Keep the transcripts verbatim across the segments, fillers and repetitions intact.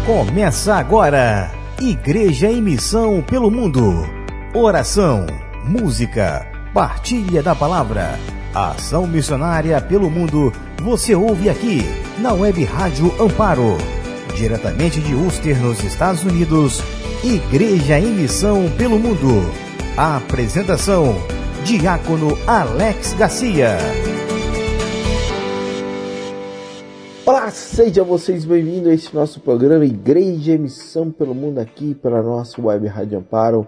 Começa agora, Igreja em Missão pelo Mundo. Oração, música, partilha da palavra, ação missionária pelo mundo. Você ouve aqui, na Web Rádio Amparo, diretamente de Worcester, nos Estados Unidos. Igreja em Missão pelo Mundo. A apresentação, Diácono Alex Garcia. Olá, sejam vocês bem-vindos a este nosso programa Igreja em Missão pelo Mundo, aqui pela nossa Web Rádio Amparo.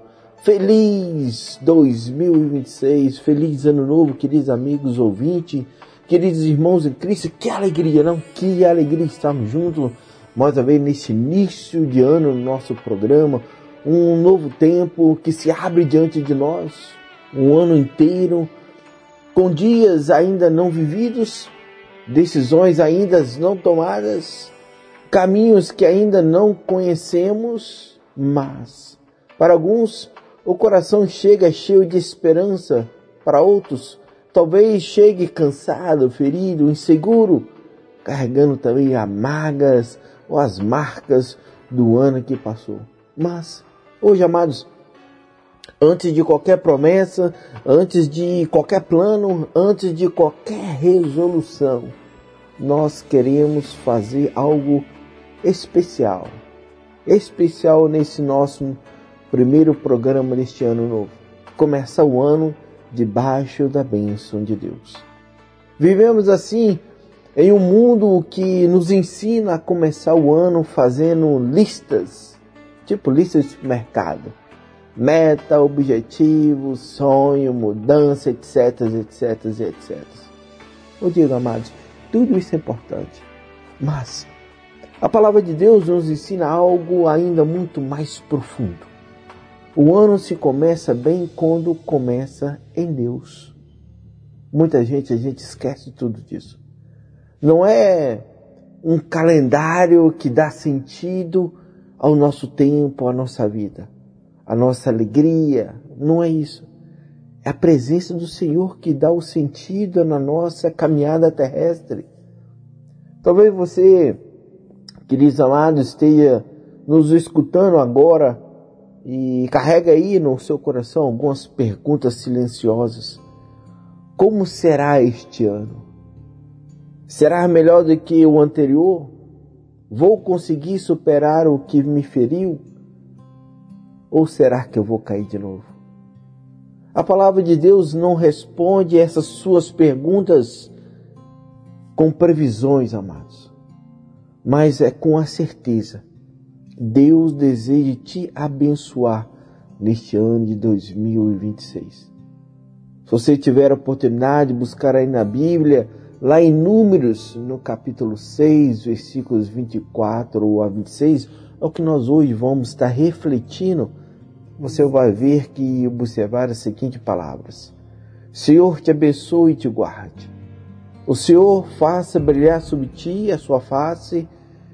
Feliz dois mil e vinte e seis, feliz ano novo, queridos amigos ouvintes, queridos irmãos em Cristo. Que alegria, não? Que alegria estarmos juntos mais uma vez neste início de ano no nosso programa. Um novo tempo que se abre diante de nós, um ano inteiro, com dias ainda não vividos, decisões ainda não tomadas, caminhos que ainda não conhecemos, mas para alguns o coração chega cheio de esperança, para outros talvez chegue cansado, ferido, inseguro, carregando também amargas ou as marcas do ano que passou. Mas hoje, amados, antes de qualquer promessa, antes de qualquer plano, antes de qualquer resolução, nós queremos fazer algo especial. Especial nesse nosso primeiro programa deste ano novo. Começa o ano debaixo da bênção de Deus. Vivemos assim em um mundo que nos ensina a começar o ano fazendo listas, tipo listas de supermercado. Meta, objetivo, sonho, mudança, etc, etc, etcétera. Eu digo, amados, tudo isso é importante. Mas a palavra de Deus nos ensina algo ainda muito mais profundo. O ano se começa bem quando começa em Deus. Muita gente, a gente esquece tudo disso. Não é um calendário que dá sentido ao nosso tempo, à nossa vida. A nossa alegria, não é isso. É a presença do Senhor que dá o sentido na nossa caminhada terrestre. Talvez você, queridos amados, esteja nos escutando agora e carrega aí no seu coração algumas perguntas silenciosas. Como será este ano? Será melhor do que o anterior? Vou conseguir superar o que me feriu? Ou será que eu vou cair de novo? A palavra de Deus não responde essas suas perguntas com previsões, amados, mas é com a certeza. Deus deseja te abençoar neste ano de dois mil e vinte e seis. Se você tiver a oportunidade de buscar aí na Bíblia, lá em Números, no capítulo seis, versículos vinte e quatro a vinte e seis, é o que nós hoje vamos estar refletindo. Você vai ver que observar as seguintes palavras: Senhor te abençoe e te guarde. O Senhor faça brilhar sobre ti a sua face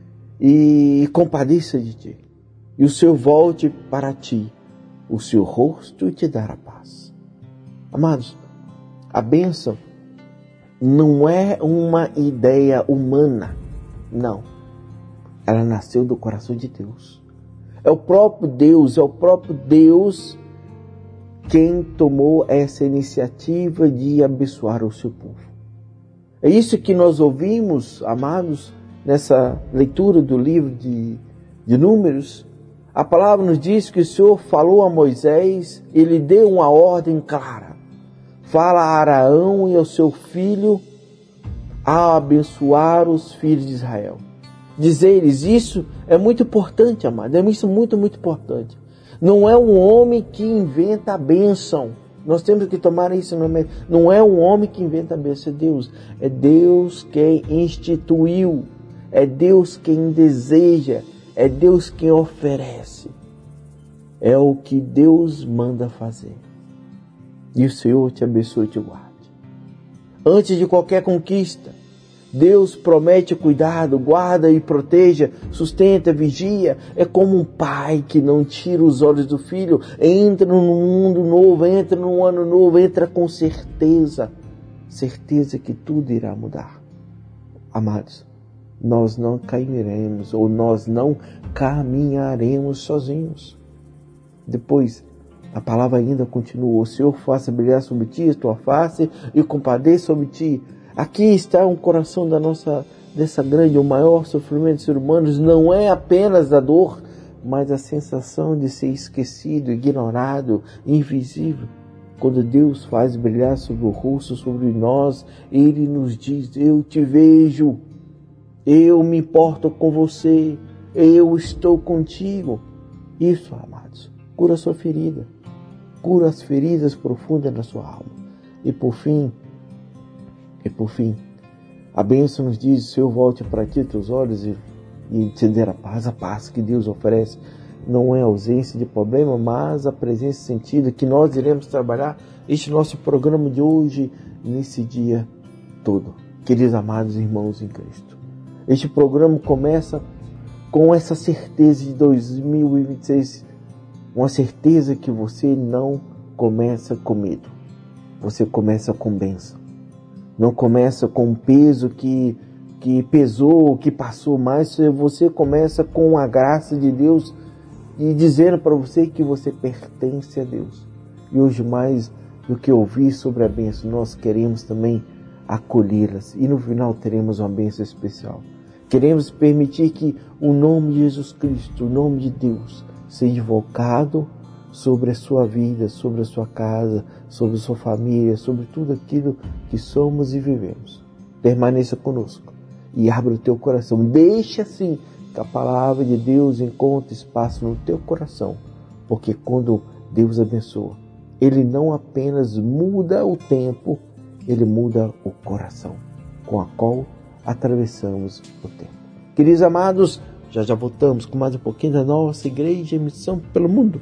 e compadeça de ti. E o Senhor volte para ti o seu rosto e te dará paz. Amados, a bênção não é uma ideia humana, não. Ela nasceu do coração de Deus. É o próprio Deus, é o próprio Deus quem tomou essa iniciativa de abençoar o seu povo. É isso que nós ouvimos, amados, nessa leitura do livro de, de Números. A palavra nos diz que o Senhor falou a Moisés, ele deu uma ordem clara. Fala a Arão e ao seu filho a abençoar os filhos de Israel. Dizer-lhes isso é muito importante, amado. É isso muito, muito importante. Não é um homem que inventa a bênção. Nós temos que tomar isso na mente. Não é um homem que inventa a bênção, é Deus. É Deus quem instituiu. É Deus quem deseja. É Deus quem oferece. É o que Deus manda fazer. E o Senhor te abençoe e te guarde. Antes de qualquer conquista, Deus promete cuidado, guarda e proteja, sustenta, vigia. É como um pai que não tira os olhos do filho. Entra num mundo novo, entra num ano novo, entra com certeza. Certeza que tudo irá mudar. Amados, nós não cairemos ou nós não caminharemos sozinhos. Depois, a palavra ainda continua: o Senhor faça brilhar sobre ti a tua face e compadeça sobre ti. Aqui está um coração da nossa, dessa grande, o maior sofrimento dos seres humanos, não é apenas a dor, mas a sensação de ser esquecido, ignorado, invisível. Quando Deus faz brilhar sobre o rosto, sobre nós, Ele nos diz: eu te vejo, eu me importo com você, eu estou contigo. Isso, amados, cura a sua ferida, cura as feridas profundas da sua alma. E por fim, e por fim, a bênção nos diz: Senhor, volte para ti teus olhos e, e te dê a paz. A paz que Deus oferece não é ausência de problema, mas a presença sentida que nós iremos trabalhar este nosso programa de hoje, nesse dia todo. Queridos amados irmãos em Cristo, este programa começa com essa certeza de dois mil e vinte e seis, uma certeza que você não começa com medo, você começa com bênção. Não começa com um peso que, que pesou, que passou mais, você começa com a graça de Deus e dizendo para você que você pertence a Deus. E hoje, mais do que ouvir sobre a bênção, nós queremos também acolhê-las. E no final teremos uma bênção especial. Queremos permitir que o nome de Jesus Cristo, o nome de Deus, seja invocado sobre a sua vida, sobre a sua casa, sobre a sua família, sobre tudo aquilo que somos e vivemos. Permaneça conosco e abra o teu coração. Deixe assim que a palavra de Deus encontre espaço no teu coração, porque quando Deus abençoa, Ele não apenas muda o tempo, Ele muda o coração com a qual atravessamos o tempo. Queridos amados, já já voltamos com mais um pouquinho da nossa Igreja em Missão pelo Mundo.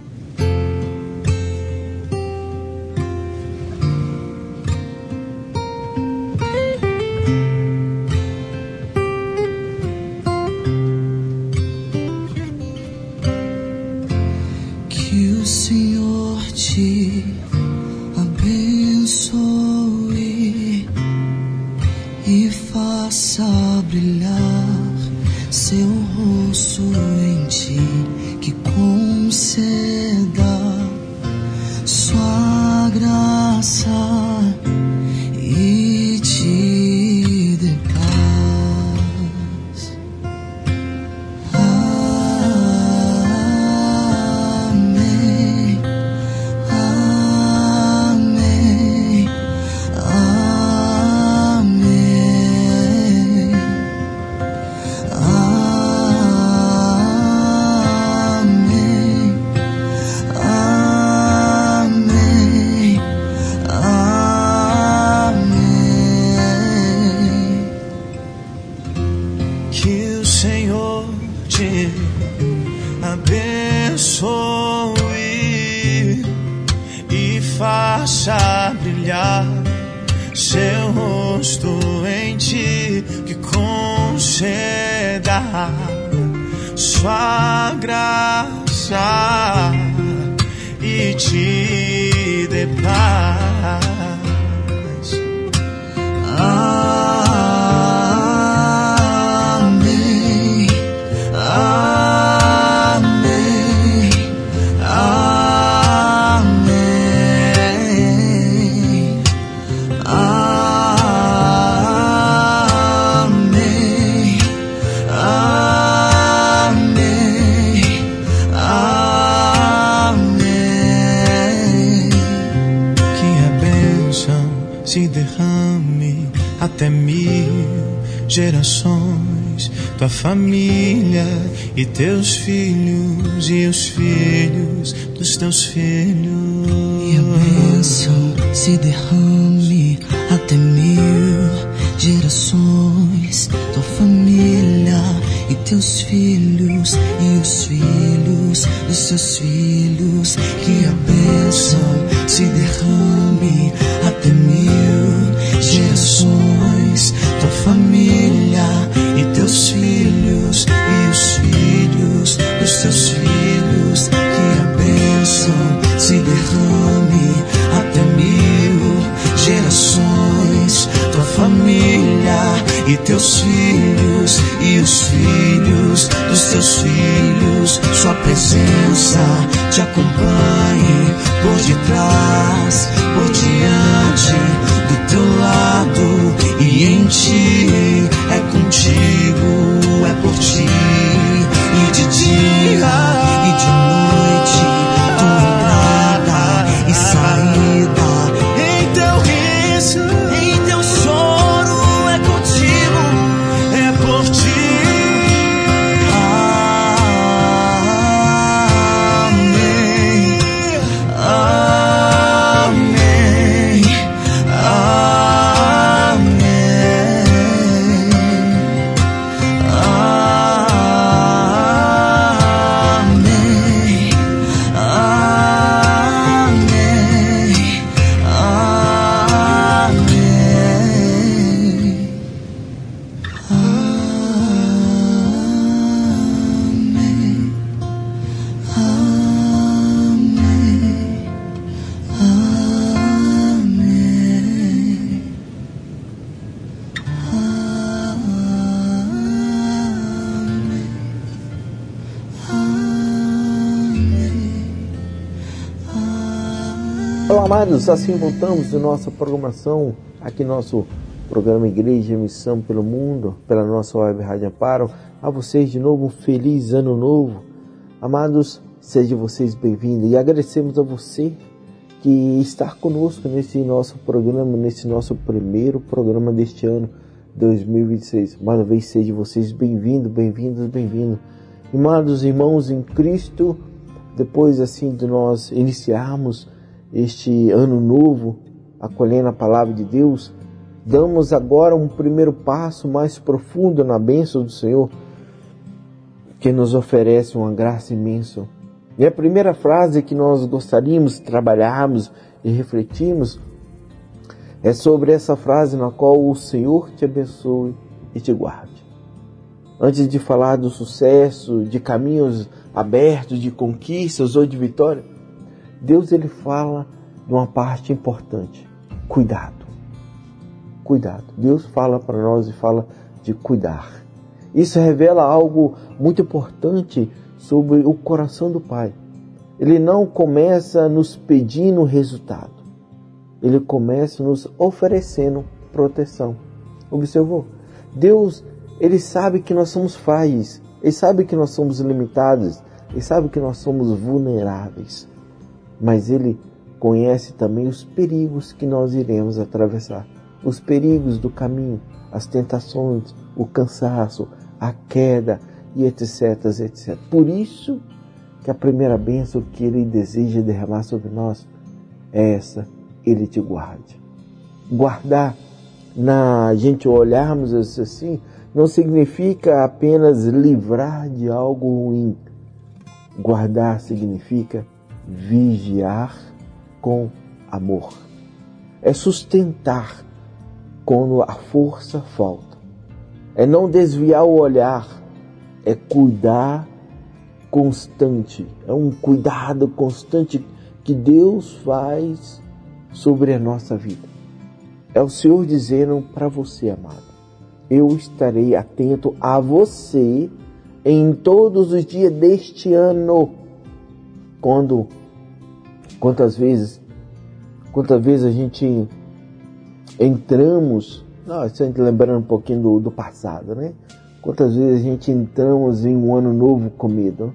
Gerações, tua família e teus filhos e os filhos dos teus filhos. E a bênção se derrame até mil gerações, tua família e teus filhos e os filhos dos seus filhos. Que a bênção se derrame até mil gerações, tua família e teus filhos e os filhos dos seus filhos. Que a bênção se derrame até mil gerações, tua família e teus filhos filhos, dos teus filhos, sua presença te acompanhe por detrás, por diante, do teu lado e em ti. É contigo, é por ti, e de dia e de noite, tua entrada e saída. Em teu riso, em teu choro, é contigo, é por ti. Olá, amados, assim voltamos de nossa programação, aqui nosso programa Igreja Missão pelo Mundo, pela nossa web Rádio Amparo. A vocês de novo um feliz ano novo. Amados, sejam vocês bem-vindos e agradecemos a você que está conosco nesse nosso programa, nesse nosso primeiro programa deste ano dois mil e vinte e seis. Mais uma vez, sejam vocês bem-vindos, bem-vindos, bem-vindos. Amados irmãos em Cristo, depois assim de nós iniciarmos este ano novo, acolhendo a palavra de Deus, damos agora um primeiro passo mais profundo na bênção do Senhor, que nos oferece uma graça imensa. E a primeira frase que nós gostaríamos de trabalharmos e refletirmos é sobre essa frase na qual o Senhor te abençoe e te guarde. Antes de falar do sucesso, de caminhos abertos, de conquistas ou de vitória, Deus ele fala de uma parte importante: cuidado. Cuidado. Deus fala para nós e fala de cuidar. Isso revela algo muito importante sobre o coração do Pai. Ele não começa nos pedindo resultado. Ele começa nos oferecendo proteção. Observou? Deus, ele sabe que nós somos frágeis. Ele sabe que nós somos limitados. Ele sabe que nós somos vulneráveis. Mas Ele conhece também os perigos que nós iremos atravessar. Os perigos do caminho, as tentações, o cansaço, a queda e etc, etcétera. Por isso que a primeira bênção que Ele deseja derramar sobre nós é essa: Ele te guarde. Guardar, na gente olharmos assim, não significa apenas livrar de algo ruim. Guardar significa vigiar com amor. É sustentar quando a força falta. É não desviar o olhar. É cuidar constante. É um cuidado constante que Deus faz sobre a nossa vida. É o Senhor dizendo para você, amado: eu estarei atento a você em todos os dias deste ano. Quando, quantas vezes, quantas vezes a gente entramos, não, se a gente lembrando um pouquinho do, do passado, né? Quantas vezes a gente entramos em um ano novo com medo?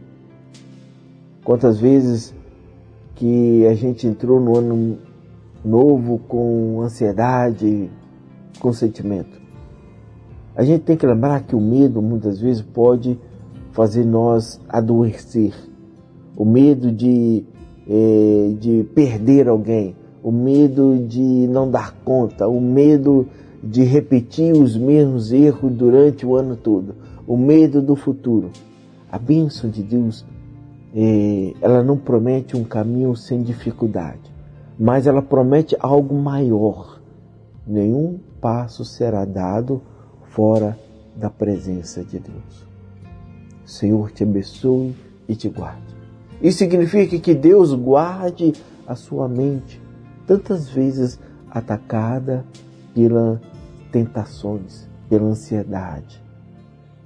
Quantas vezes que a gente entrou no ano novo com ansiedade, com sentimento? A gente tem que lembrar que o medo muitas vezes pode fazer nós adoecer. O medo de, eh, de perder alguém, o medo de não dar conta, o medo de repetir os mesmos erros durante o ano todo, o medo do futuro. A bênção de Deus, eh, ela não promete um caminho sem dificuldade, mas ela promete algo maior. Nenhum passo será dado fora da presença de Deus. O Senhor te abençoe e te guarde. Isso significa que Deus guarde a sua mente, tantas vezes atacada pelas tentações, pela ansiedade,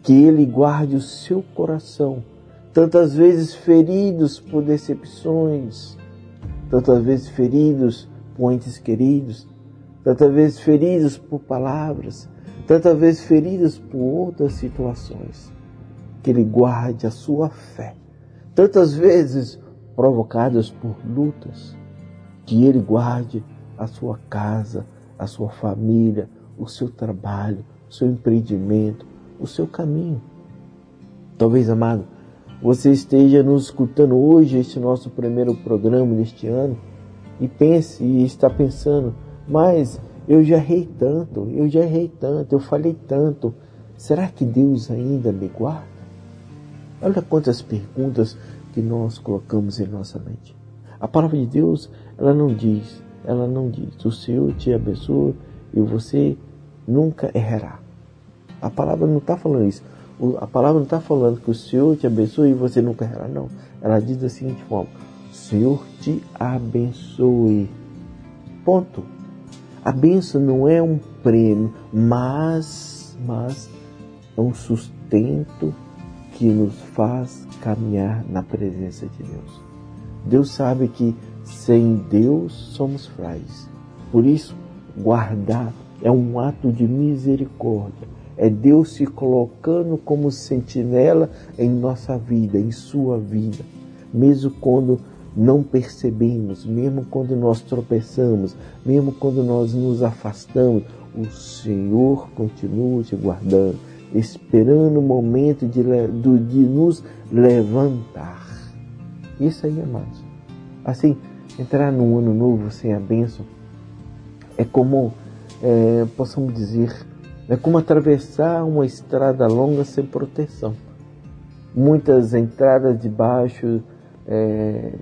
Que Ele guarde o seu coração, tantas vezes feridos por decepções, tantas vezes feridos por entes queridos, tantas vezes feridos por palavras, tantas vezes feridos por outras situações. Que Ele guarde a sua fé, tantas vezes provocadas por lutas. Que Ele guarde a sua casa, a sua família, o seu trabalho, o seu empreendimento, o seu caminho. Talvez, amado, você esteja nos escutando hoje, este nosso primeiro programa deste ano, e pense e está pensando, mas eu já errei tanto, eu já errei tanto, eu falei tanto, será que Deus ainda me guarda? Olha quantas perguntas que nós colocamos em nossa mente. A palavra de Deus, ela não diz, ela não diz, o Senhor te abençoe e você nunca errará. A palavra não está falando isso. A palavra não está falando que o Senhor te abençoe e você nunca errará, não. Ela diz da seguinte forma: o Senhor te abençoe. Ponto. A bênção não é um prêmio, mas, mas é um sustento que nos faz caminhar na presença de Deus. Deus sabe que sem Deus somos frágeis. Por isso, guardar é um ato de misericórdia. É Deus se colocando como sentinela em nossa vida, em sua vida. Mesmo quando não percebemos, mesmo quando nós tropeçamos, mesmo quando nós nos afastamos, o Senhor continua te guardando, esperando o momento de, de nos levantar. Isso aí, amados. Assim, entrar num ano novo sem a bênção é como, é, possamos dizer, é como atravessar uma estrada longa sem proteção. Muitas entradas de baixo, é,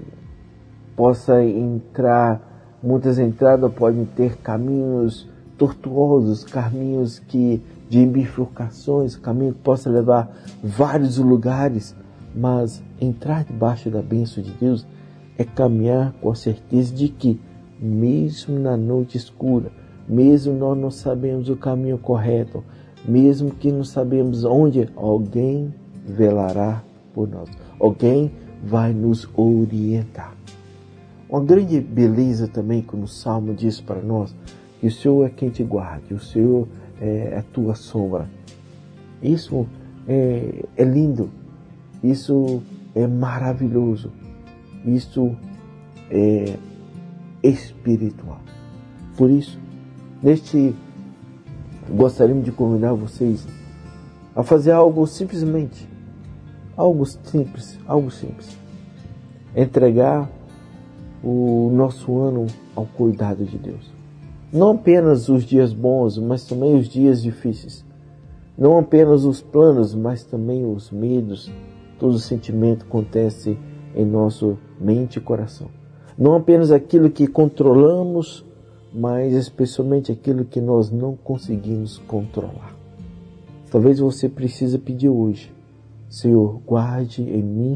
possa entrar, muitas entradas podem ter caminhos tortuosos, caminhos que, de bifurcações, caminho que possa levar vários lugares, mas entrar debaixo da bênção de Deus é caminhar com a certeza de que, mesmo na noite escura, mesmo nós não sabemos o caminho correto, mesmo que não sabemos onde, alguém velará por nós. Alguém vai nos orientar. Uma grande beleza também, como o Salmo diz para nós, que o Senhor é quem te guarde, o Senhor é a tua sombra. Isso é, é lindo, isso é maravilhoso, isso é espiritual. Por isso, neste, gostaríamos de convidar vocês a fazer algo simplesmente, algo simples, algo simples. Entregar o nosso ano ao cuidado de Deus. Não apenas os dias bons, mas também os dias difíceis. Não apenas os planos, mas também os medos, todo sentimento acontece em nosso mente e coração. Não apenas aquilo que controlamos, mas especialmente aquilo que nós não conseguimos controlar. Talvez você precise pedir hoje: Senhor, guarde em mim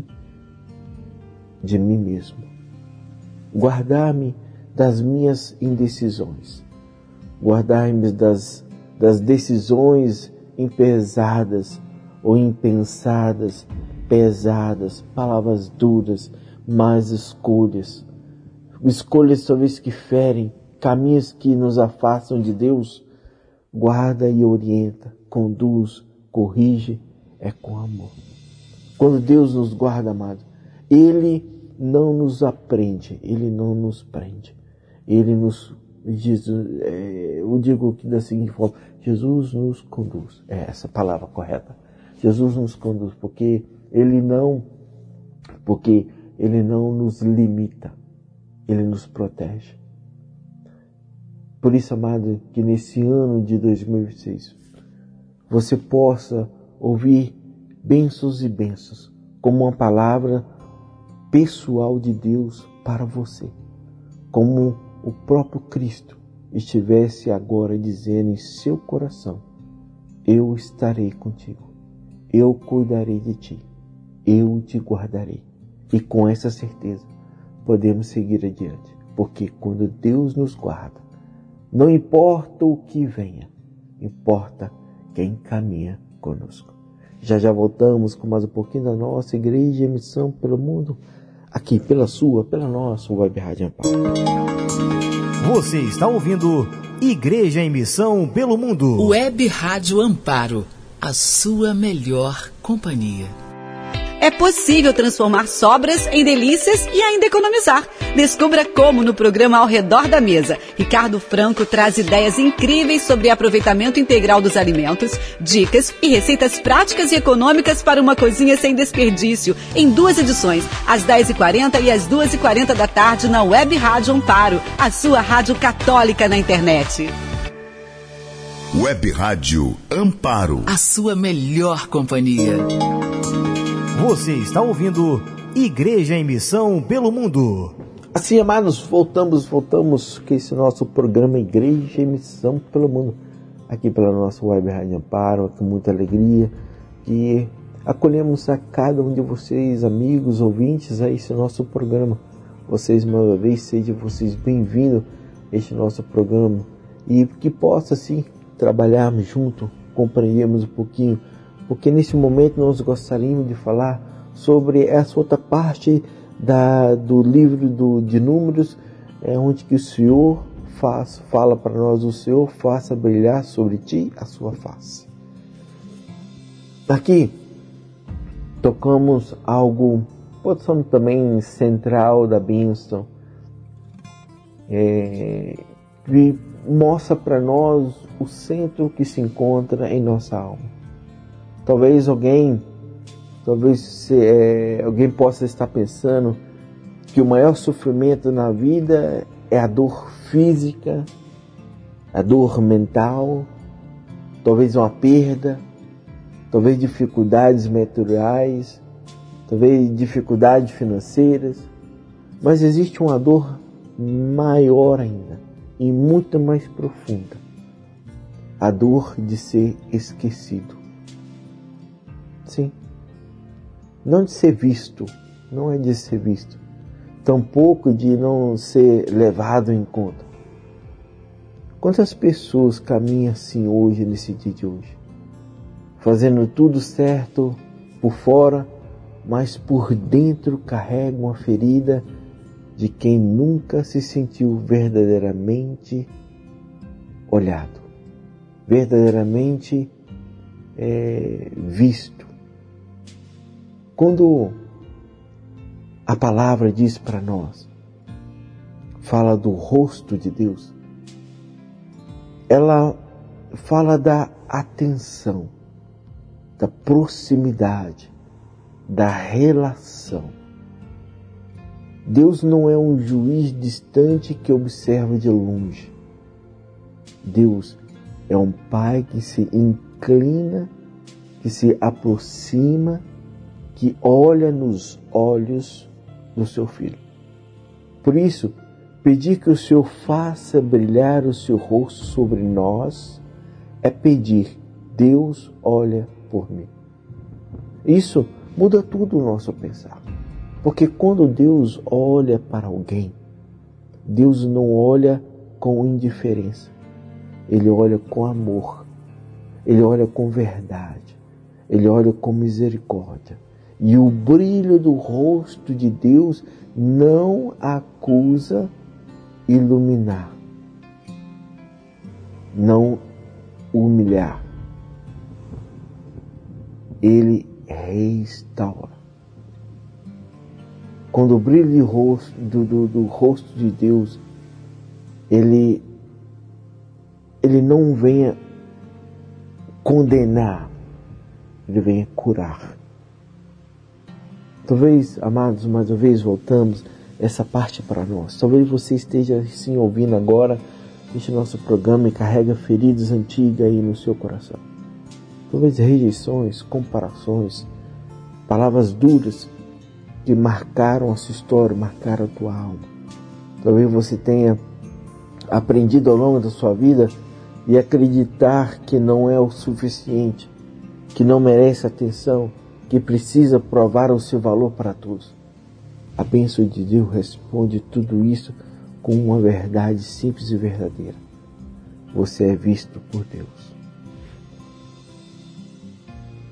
de mim mesmo. Guardar-me das minhas indecisões. Guardar-me das, das decisões impesadas ou impensadas, pesadas, palavras duras, más escolhas. Escolhas talvez que ferem, caminhos que nos afastam de Deus. Guarda e orienta, conduz, corrige, é com amor. Quando Deus nos guarda, amado, Ele não nos aprende, Ele não nos prende. Ele nos, Jesus, é, eu digo que da seguinte forma: Jesus nos conduz. É essa a palavra correta. Jesus nos conduz, porque Ele não, porque Ele não nos limita, Ele nos protege. Por isso, amado, que nesse ano de dois mil e vinte e seis, você possa ouvir bênçãos e bênçãos, como uma palavra pessoal de Deus para você, como o próprio Cristo estivesse agora dizendo em seu coração: eu estarei contigo, eu cuidarei de ti, eu te guardarei. E com essa certeza podemos seguir adiante, porque quando Deus nos guarda, não importa o que venha, importa quem caminha conosco. Já já voltamos com mais um pouquinho da nossa Igreja em Missão pelo Mundo, aqui pela sua, pela nossa Web Rádio Amparo. Você está ouvindo Igreja em Missão pelo Mundo. Web Rádio Amparo, a sua melhor companhia. É possível transformar sobras em delícias e ainda economizar. Descubra como no programa Ao Redor da Mesa. Ricardo Franco traz ideias incríveis sobre aproveitamento integral dos alimentos, dicas e receitas práticas e econômicas para uma cozinha sem desperdício, em duas edições, às dez e quarenta e às duas e quarenta da tarde na Web Rádio Amparo, a sua rádio católica na internet. Web Rádio Amparo, a sua melhor companhia. Você está ouvindo Igreja em Missão pelo Mundo. Assim, amados, voltamos, voltamos com esse nosso programa Igreja em Missão pelo Mundo, aqui pela nossa Web Rádio Amparo, com muita alegria, que acolhemos a cada um de vocês, amigos, ouvintes, a esse nosso programa. Vocês, mais uma vez, sejam vocês bem-vindos a este nosso programa, e que possa, assim, trabalharmos junto, compreendermos um pouquinho, porque nesse momento nós gostaríamos de falar sobre essa outra parte da, do livro do, de Números, é, onde que o Senhor faz, fala para nós, o Senhor faça brilhar sobre ti a sua face. Aqui tocamos algo, posição também central da bênção, é, que mostra para nós o centro que se encontra em nossa alma. Talvez alguém, talvez se, é, alguém possa estar pensando que o maior sofrimento na vida é a dor física, a dor mental, talvez uma perda, talvez dificuldades materiais, talvez dificuldades financeiras, mas existe uma dor maior ainda e muito mais profunda, a dor de ser esquecido. Sim, não de ser visto, não é de ser visto, tampouco de não ser levado em conta. Quantas pessoas caminham assim hoje, nesse dia de hoje, fazendo tudo certo por fora, mas por dentro carregam uma ferida de quem nunca se sentiu verdadeiramente olhado, verdadeiramente é, visto. Quando a palavra diz para nós, fala do rosto de Deus, ela fala da atenção, da proximidade, da relação. Deus não é um juiz distante que observa de longe. Deus é um Pai que se inclina, que se aproxima, que olha nos olhos do seu Filho. Por isso, pedir que o Senhor faça brilhar o seu rosto sobre nós é pedir, Deus olha por mim. Isso muda tudo o nosso pensar. Porque quando Deus olha para alguém, Deus não olha com indiferença. Ele olha com amor. Ele olha com verdade. Ele olha com misericórdia. E o brilho do rosto de Deus não acusa iluminar, não humilhar. Ele restaura. Quando o brilho de rosto, do, do, do rosto de Deus, ele, ele não venha condenar, ele venha curar. Talvez, amados, mais uma vez voltamos essa parte para nós. Talvez você esteja assim ouvindo agora este nosso programa e carrega feridas antigas aí no seu coração. Talvez rejeições, comparações, palavras duras que marcaram a sua história, marcaram a tua alma. Talvez você tenha aprendido ao longo da sua vida e acreditar que não é o suficiente, que não merece atenção, que precisa provar o seu valor para todos. A bênção de Deus responde tudo isso com uma verdade simples e verdadeira. Você é visto por Deus.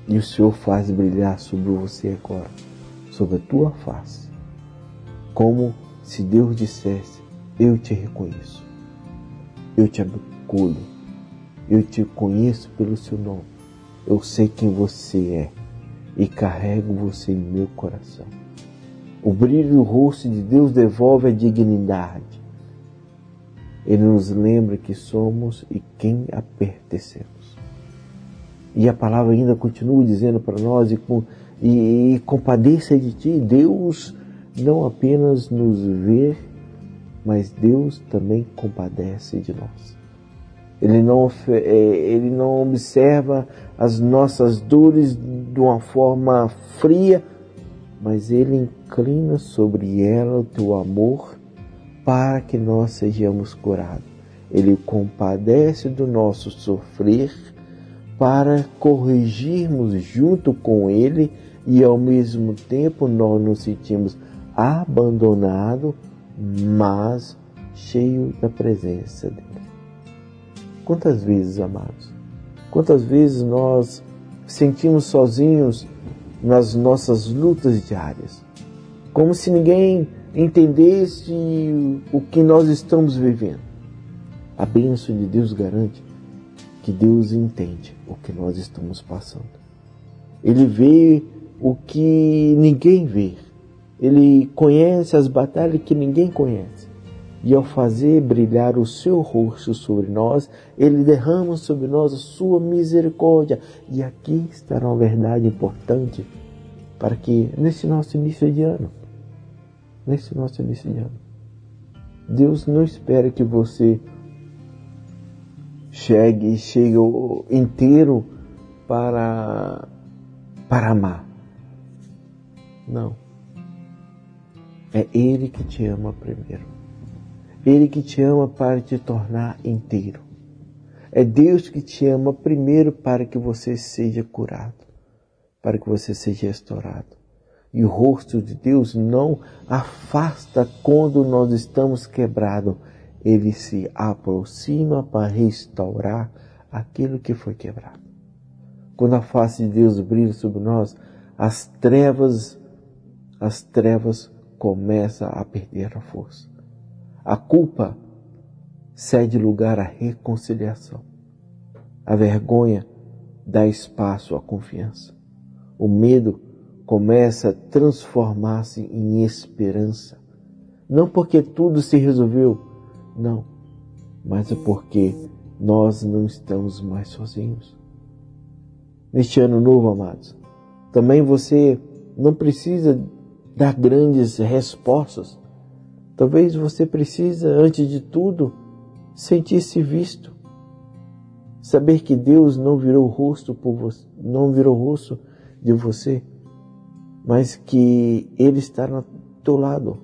E o Senhor faz brilhar sobre você agora, sobre a tua face, como se Deus dissesse: eu te reconheço, eu te acolho, eu te conheço pelo seu nome, eu sei quem você é e carrego você em meu coração. O brilho do rosto de Deus devolve a dignidade. Ele nos lembra que somos e quem a pertencemos. E a palavra ainda continua dizendo para nós: e, e, e compadeça de ti. Deus não apenas nos vê, mas Deus também compadece de nós. Ele não, ele não observa as nossas dores de uma forma fria, mas Ele inclina sobre ela o teu amor para que nós sejamos curados. Ele compadece do nosso sofrer para corrigirmos junto com Ele, e ao mesmo tempo nós nos sentimos abandonados, mas cheios da presença dEle. Quantas vezes, amados, quantas vezes nós sentimos sozinhos nas nossas lutas diárias, como se ninguém entendesse o que nós estamos vivendo. A bênção de Deus garante que Deus entende o que nós estamos passando. Ele vê o que ninguém vê. Ele conhece as batalhas que ninguém conhece. E ao fazer brilhar o seu rosto sobre nós, Ele derrama sobre nós a sua misericórdia. E aqui está uma verdade importante para que nesse nosso início de ano, nesse nosso início de ano, Deus não espera que você chegue, chegue inteiro para, para amar. Não. É Ele que te ama primeiro. Ele que te ama para te tornar inteiro. É Deus que te ama primeiro para que você seja curado, para que você seja restaurado. E o rosto de Deus não afasta quando nós estamos quebrados. Ele se aproxima para restaurar aquilo que foi quebrado. Quando a face de Deus brilha sobre nós, as trevas, as trevas começam a perder a força. A culpa cede lugar à reconciliação. A vergonha dá espaço à confiança. O medo começa a transformar-se em esperança. Não porque tudo se resolveu, não, mas é porque nós não estamos mais sozinhos. Neste ano novo, amados, também você não precisa dar grandes respostas. Talvez você precisa, antes de tudo, sentir-se visto. Saber que Deus não virou o rosto por você, não virou o rosto de você, mas que Ele está ao teu lado.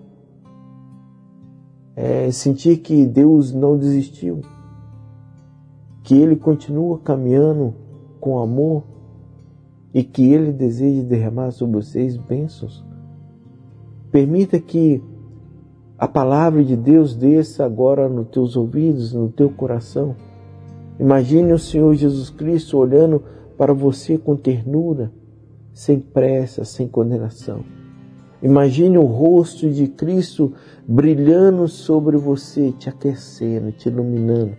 É sentir que Deus não desistiu, que Ele continua caminhando com amor e que Ele deseja derramar sobre vocês bênçãos. Permita que a palavra de Deus desça agora nos teus ouvidos, no teu coração. Imagine o Senhor Jesus Cristo olhando para você com ternura, sem pressa, sem condenação. Imagine o rosto de Cristo brilhando sobre você, te aquecendo, te iluminando,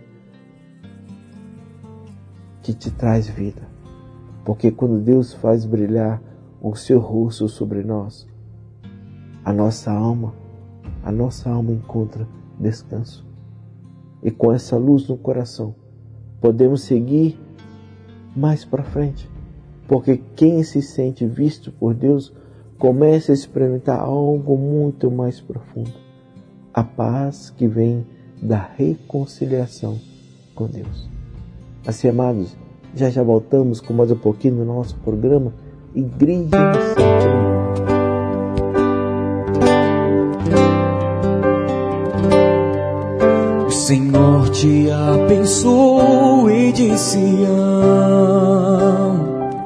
que te traz vida. Porque quando Deus faz brilhar o seu rosto sobre nós, a nossa alma, a nossa alma encontra descanso. E com essa luz no coração, podemos seguir mais para frente. Porque quem se sente visto por Deus começa a experimentar algo muito mais profundo. A paz que vem da reconciliação com Deus. Assim, amados, já já voltamos com mais um pouquinho do nosso programa Igreja Missão. O Senhor te abençoe de Sião,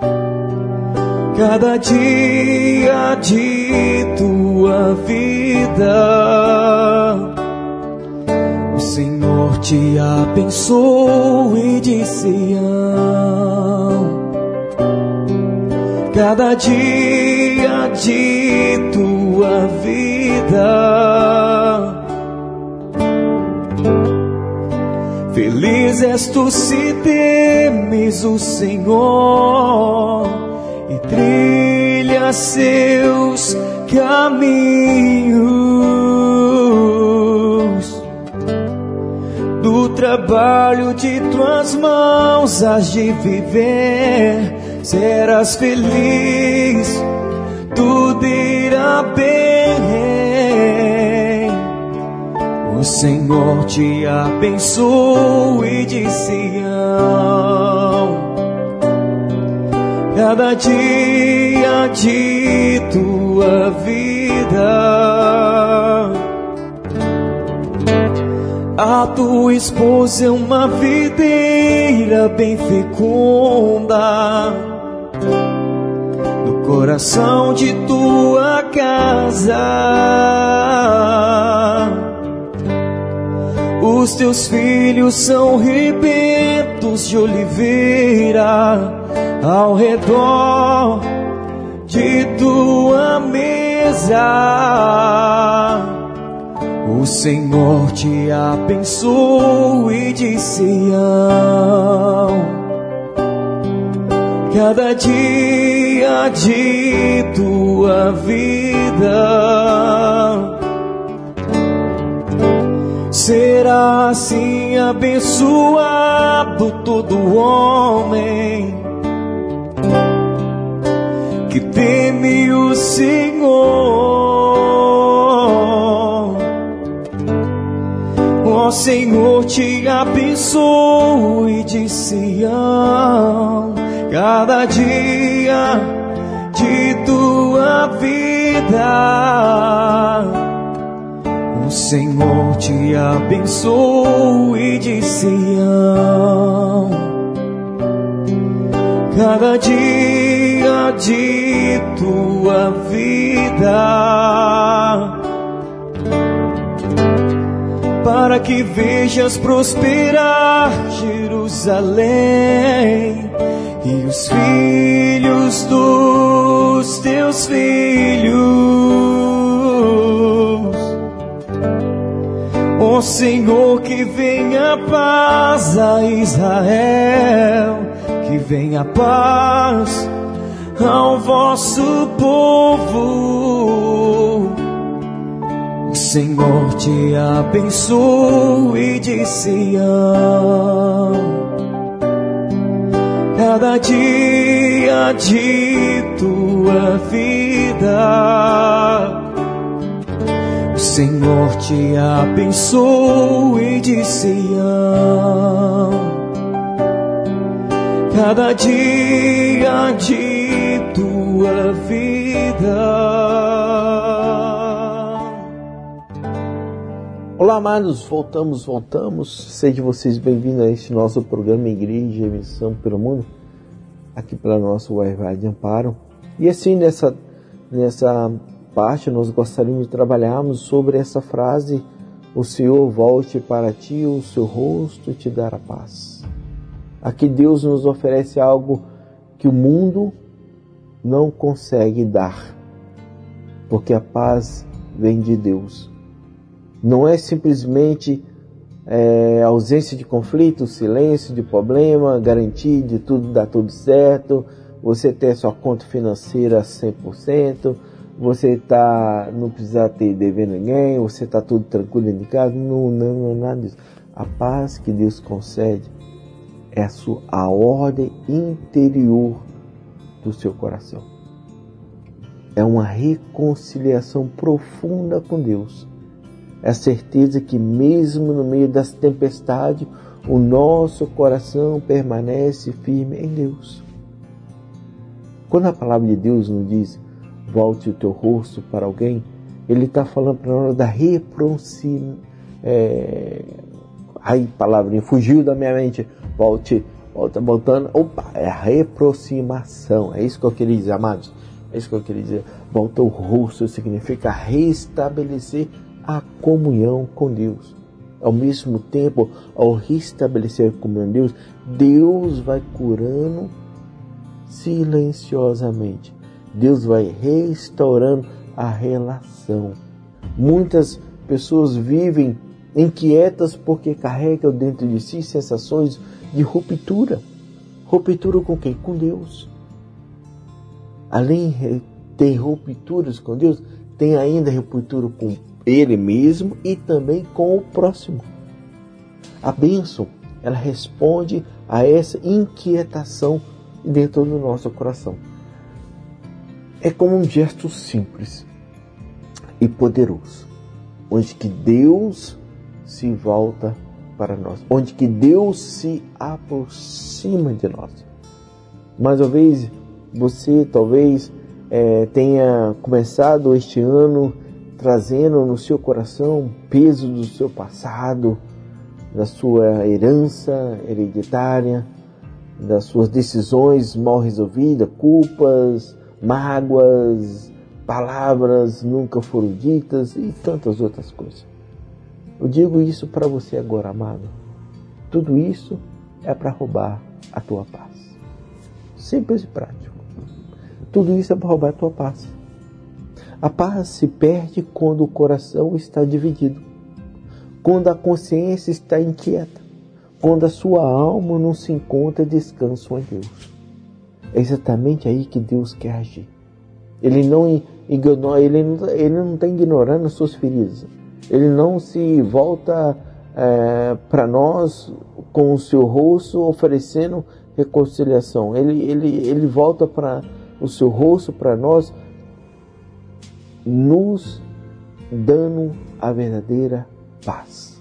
cada dia de tua vida. O Senhor te abençoe de Sião, cada dia de tua vida. Feliz és tu se temes o Senhor e trilha seus caminhos. Do trabalho de tuas mãos hás de viver, serás feliz, tudo irá bem. O Senhor te abençoe de Sião, cada dia de tua vida. A tua esposa é uma videira bem fecunda no coração de tua casa. Os teus filhos são rebentos de oliveira ao redor de tua mesa. O Senhor te abençoe de Sião, cada dia de tua vida. Será assim abençoado todo homem que teme o Senhor. Ó Senhor, te abençoe de Sião, cada dia de tua vida. O Senhor te abençoe de Sião, cada dia de tua vida, para que vejas prosperar Jerusalém e os filhos dos teus filhos. Ó Senhor, que venha paz a Israel, que venha paz ao vosso povo. O Senhor te abençoe de Sião, cada dia de tua vida. O Senhor te abençoe de Sião, cada dia de tua vida. Olá, amados, voltamos, voltamos. Sejam vocês bem-vindos a este nosso programa Igreja e Missão pelo Mundo, aqui pela nossa Web Rádio Amparo. E assim, nessa, nessa parte, nós gostaríamos de trabalharmos sobre essa frase: o Senhor volte para ti o seu rosto e te dará paz. Aqui Deus nos oferece algo que o mundo não consegue dar, porque a paz vem de Deus. Não é simplesmente é, ausência de conflito, silêncio de problema, garantia de tudo dar tudo certo, você ter sua conta financeira cem por cento, você tá, não precisa ter dever ninguém, você está tudo tranquilo em casa. Não, não, não é nada disso. A paz que Deus concede é a, sua, a ordem interior do seu coração. É uma reconciliação profunda com Deus. É a certeza que mesmo no meio das tempestades, o nosso coração permanece firme em Deus. Quando a palavra de Deus nos diz, volte o teu rosto para alguém, Ele está falando para nós da reproxima... É... Ai, palavrinha, fugiu da minha mente. Volte, volta, voltando. Opa, é a reproximação. É isso que eu queria dizer, amados. É isso que eu queria dizer. Volta o rosto significa restabelecer a comunhão com Deus. Ao mesmo tempo, ao restabelecer a comunhão com Deus, Deus vai curando silenciosamente, Deus vai restaurando a relação. Muitas pessoas vivem inquietas porque carregam dentro de si sensações de ruptura. Ruptura com quem? Com Deus. Além de ter rupturas com Deus, tem ainda ruptura com Ele mesmo e também com o próximo. A bênção, ela responde a essa inquietação dentro do nosso coração. É como um gesto simples e poderoso, onde que Deus se volta para nós, onde que Deus se aproxima de nós. Mais uma vez, você talvez é, tenha começado este ano trazendo no seu coração peso do seu passado, da sua herança hereditária, das suas decisões mal resolvidas, culpas, mágoas, palavras nunca foram ditas e tantas outras coisas. Eu digo isso para você agora, amado. Tudo isso é para roubar a tua paz. Simples e prático. Tudo isso é para roubar a tua paz. A paz se perde quando o coração está dividido, quando a consciência está inquieta, quando a sua alma não se encontra descanso em Deus. É exatamente aí que Deus quer agir. Ele não ignora, ele não, ele não está ignorando as suas feridas. Ele não se volta é, para nós com o seu rosto oferecendo reconciliação. Ele, ele, ele volta para o seu rosto para nós, nos dando a verdadeira paz.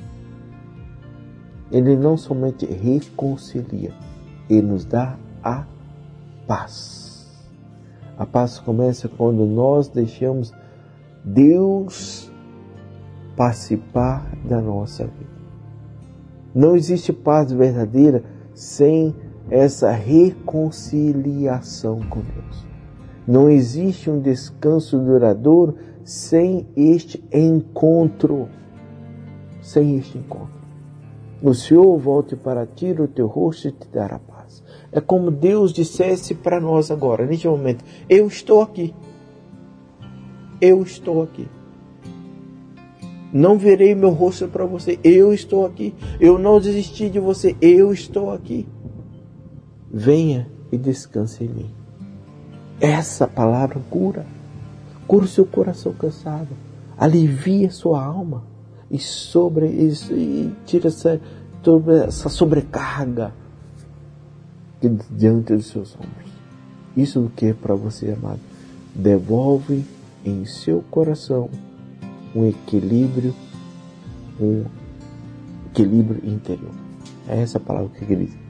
Ele não somente reconcilia, ele nos dá a paz. A paz começa quando nós deixamos Deus participar da nossa vida. Não existe paz verdadeira sem essa reconciliação com Deus. Não existe um descanso duradouro sem este encontro. Sem este encontro. O Senhor volte para ti o teu rosto e te dará paz. É como Deus dissesse para nós agora, neste momento: eu estou aqui. Eu estou aqui. Não virei meu rosto para você. Eu estou aqui. Eu não desisti de você. Eu estou aqui. Venha e descanse em mim. Essa palavra cura. Cura o seu coração cansado. Alivia sua alma. E, sobre, e, e tira essa, essa sobrecarga diante dos seus ombros. Isso o que é para você, amado? Devolve em seu coração um equilíbrio, um equilíbrio interior. É essa palavra que ele diz.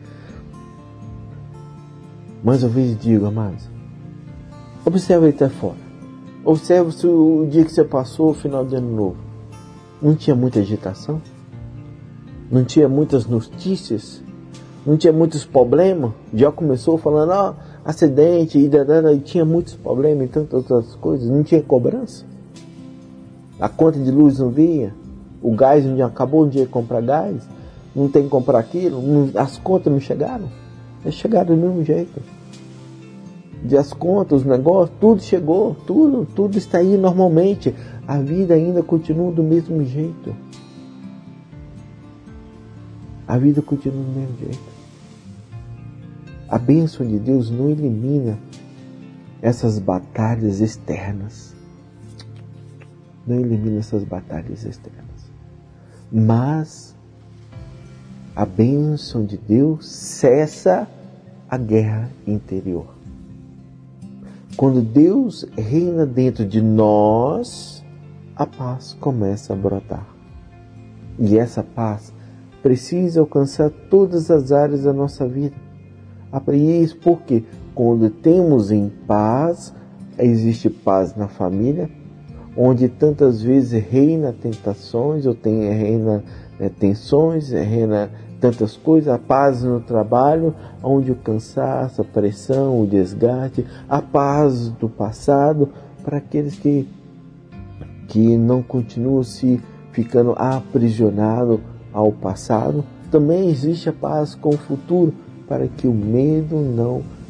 Mais uma vez digo, amados, observe aí até fora. Observe se o dia que você passou, o final de ano novo. Não tinha muita agitação? Não tinha muitas notícias? Não tinha muitos problemas? Já começou falando, ó, oh, acidente, e, e tinha muitos problemas e tantas outras coisas. Não tinha cobrança? A conta de luz não vinha? O gás não acabou um dia de comprar gás? Não tem que comprar aquilo? Não, as contas não chegaram? Elas chegaram do mesmo jeito. De as contas, os negócios, tudo chegou, tudo, tudo está aí normalmente. A vida ainda continua do mesmo jeito. A vida continua do mesmo jeito. A bênção de Deus não elimina essas batalhas externas. Não elimina essas batalhas externas. Mas a bênção de Deus cessa a guerra interior. Quando Deus reina dentro de nós, a paz começa a brotar. E essa paz precisa alcançar todas as áreas da nossa vida. E isso porque quando temos em paz, existe paz na família, onde tantas vezes reina tentações, ou tem, reina é, tensões, reina tantas coisas, a paz no trabalho, onde o cansaço, a pressão, o desgaste, a paz do passado, para aqueles que, que não continuam se ficando aprisionados ao passado. Também existe a paz com o futuro, para que o medo não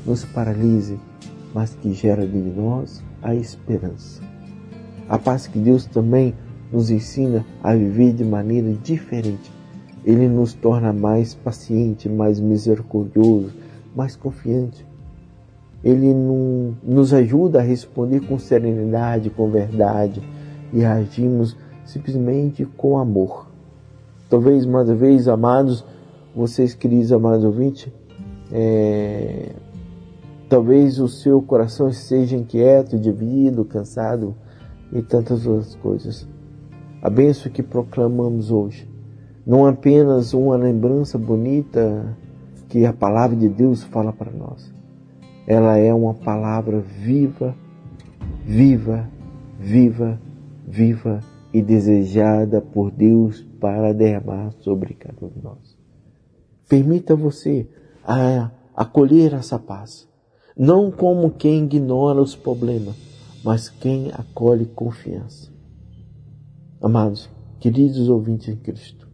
nos paralise, mas que gera de nós a esperança. A paz que Deus também nos ensina a viver de maneira diferente. Ele nos torna mais paciente, mais misericordioso, mais confiante. Ele não, nos ajuda a responder com serenidade, com verdade, e agimos simplesmente com amor. Talvez, mais uma vez, amados, vocês queridos amados ouvintes, é, talvez o seu coração esteja inquieto, dividido, cansado e tantas outras coisas. A bênção que proclamamos hoje não é apenas uma lembrança bonita que a palavra de Deus fala para nós. Ela é uma palavra viva, viva, viva, viva e desejada por Deus para derramar sobre cada um de nós. Permita você a acolher essa paz, não como quem ignora os problemas, mas quem acolhe confiança. Amados, queridos ouvintes em Cristo,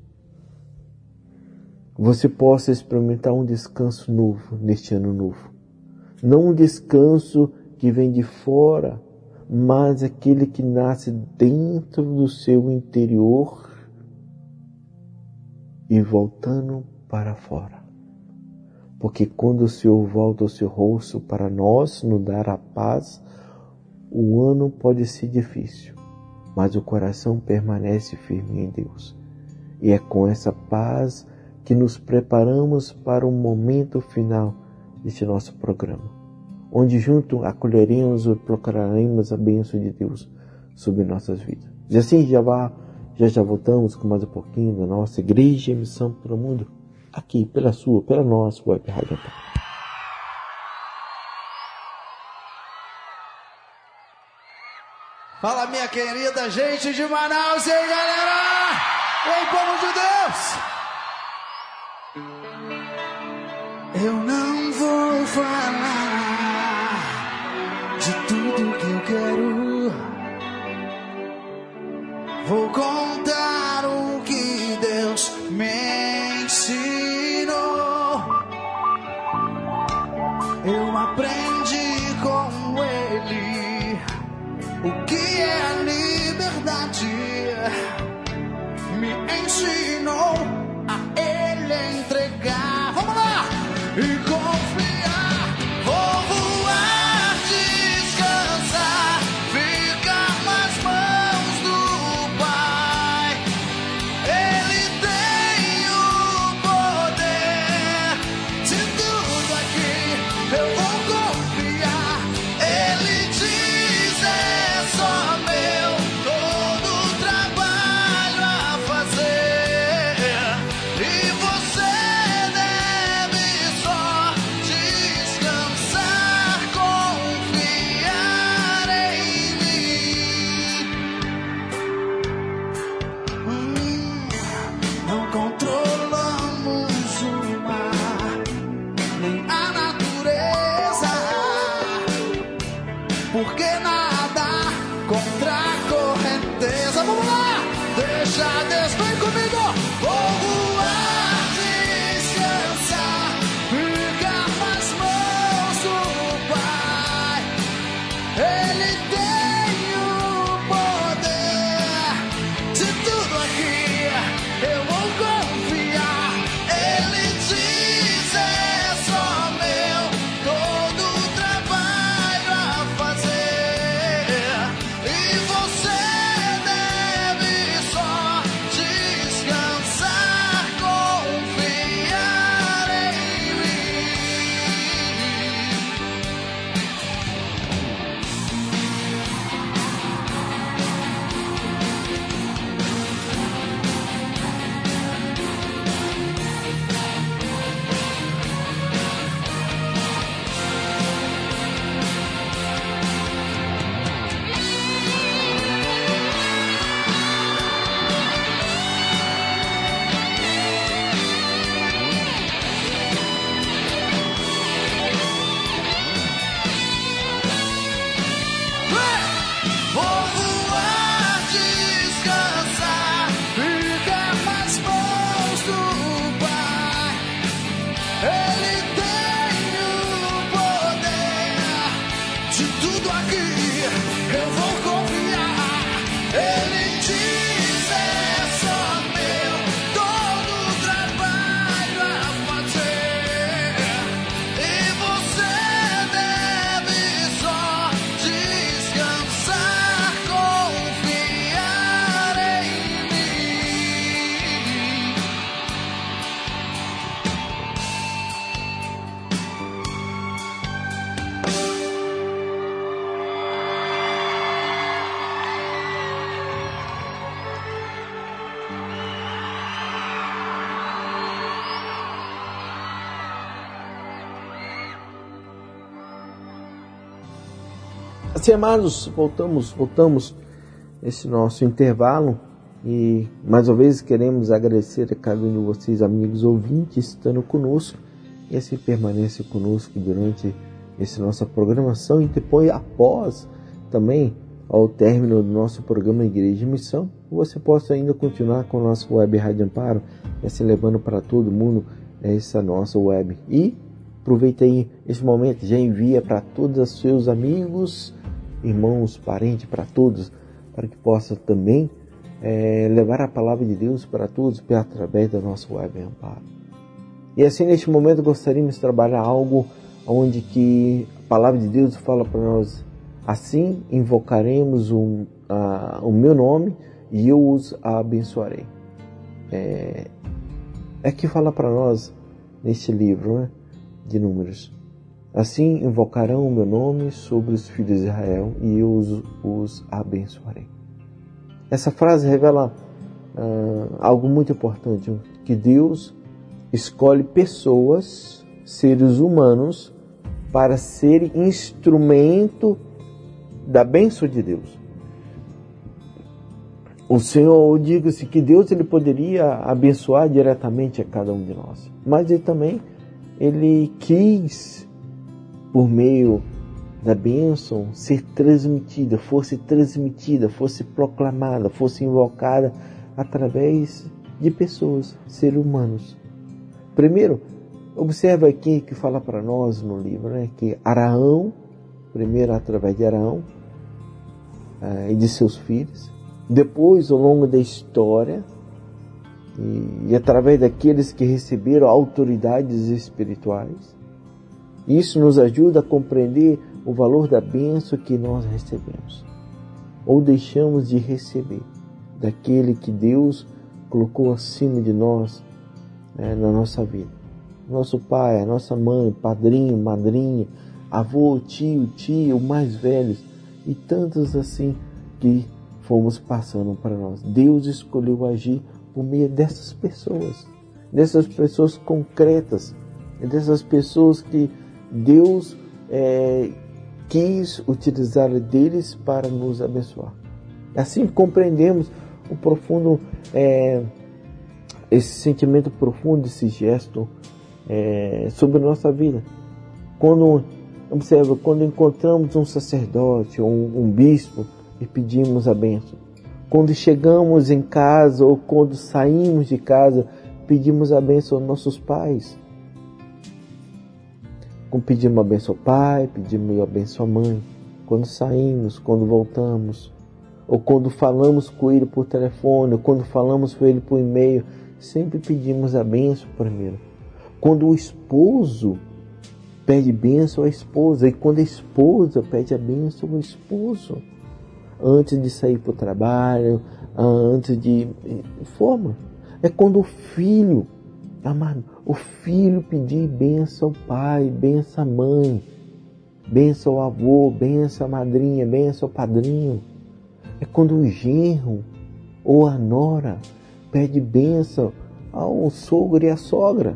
você possa experimentar um descanso novo neste ano novo. Não um descanso que vem de fora, mas aquele que nasce dentro do seu interior e voltando para fora. Porque quando o Senhor volta o seu rosto para nós, nos dar a paz, o ano pode ser difícil, mas o coração permanece firme em Deus. E é com essa paz que nos preparamos para o momento final deste nosso programa, onde junto acolheremos e procuraremos a bênção de Deus sobre nossas vidas. E assim já, vá, já já voltamos com mais um pouquinho da nossa Igreja em Missão pelo Mundo, aqui pela sua, pela nossa Web Rádio Amparo. Fala, minha querida gente de Manaus, e aí, galera? Ei, povo de Deus! Eu não vou falar de tudo que eu quero. Vou contar o que Deus me ensinou. Eu aprendi com Ele o que é a liberdade. Me ensinou a Ele entregar. Vamos lá! E confiar. Vou voar, descansar, ficar nas mãos do Pai. Ele tem o poder de tudo aqui. Eu vou confiar. Ele diz é só meu, todo o trabalho a fazer. E você porque nada contra a correnteza. Vamos lá! Deixa Deus, vem comigo! Vou voar, descansar, ficar nas mãos do Pai. Ele tem o poder de tudo aqui. Eu vou confiar. Ele diz é só meu, todo o trabalho a fazer. E você deve só descansar. Assim, amados, voltamos, voltamos esse nosso intervalo e mais uma vez queremos agradecer a cada um de vocês, amigos ouvintes, estando conosco e assim permaneça conosco durante essa nossa programação e depois, após também, ao término do nosso programa Igreja e Missão, você possa ainda continuar com o nosso Web Rádio Amparo, assim levando para todo mundo essa nossa web. E aproveita aí esse momento, já envia para todos os seus amigos, irmãos, parentes, para todos, para que possa também é, levar a palavra de Deus para todos através do nosso Web Amparo. E assim, neste momento, gostaríamos de trabalhar algo onde que a palavra de Deus fala para nós: assim invocaremos um, a, o meu nome e eu os abençoarei. É, é que fala para nós neste livro, né, de Números. Assim invocarão o meu nome sobre os filhos de Israel e eu os, os abençoarei. Essa frase revela uh, algo muito importante, que Deus escolhe pessoas, seres humanos, para serem instrumento da bênção de Deus. O Senhor, diga-se que Deus ele poderia abençoar diretamente a cada um de nós, mas ele também ele quis, por meio da bênção, ser transmitida, fosse transmitida, fosse proclamada, fosse invocada através de pessoas, seres humanos. Primeiro, observa aqui que fala para nós no livro, né, que Araão, primeiro através de Araão uh, e de seus filhos, depois ao longo da história e, e através daqueles que receberam autoridades espirituais. Isso nos ajuda a compreender o valor da bênção que nós recebemos ou deixamos de receber daquele que Deus colocou acima de nós, né, na nossa vida. Nosso pai, a nossa mãe, padrinho, madrinha, avô, tio, tia, os mais velhos e tantos assim que fomos passando para nós. Deus escolheu agir por meio dessas pessoas, dessas pessoas concretas, dessas pessoas que Deus é, quis utilizar deles para nos abençoar. Assim compreendemos o profundo, é, esse sentimento profundo, esse gesto é, sobre a nossa vida. Quando, observa, quando encontramos um sacerdote ou um, um bispo e pedimos a bênção. Quando chegamos em casa ou quando saímos de casa, pedimos a bênção aos nossos pais. Quando pedimos a bênção ao pai, pedimos a bênção à mãe. Quando saímos, quando voltamos, ou quando falamos com ele por telefone, ou quando falamos com ele por e-mail, sempre pedimos a bênção primeiro. Quando o esposo pede bênção à esposa, e quando a esposa pede a bênção ao esposo, antes de sair para o trabalho, antes de forma, é quando o filho, amado, o filho pedir bênção ao pai, bênção à mãe, bênção ao avô, bênção à madrinha, bênção ao padrinho. É quando o genro ou a nora pede bênção ao sogro e à sogra.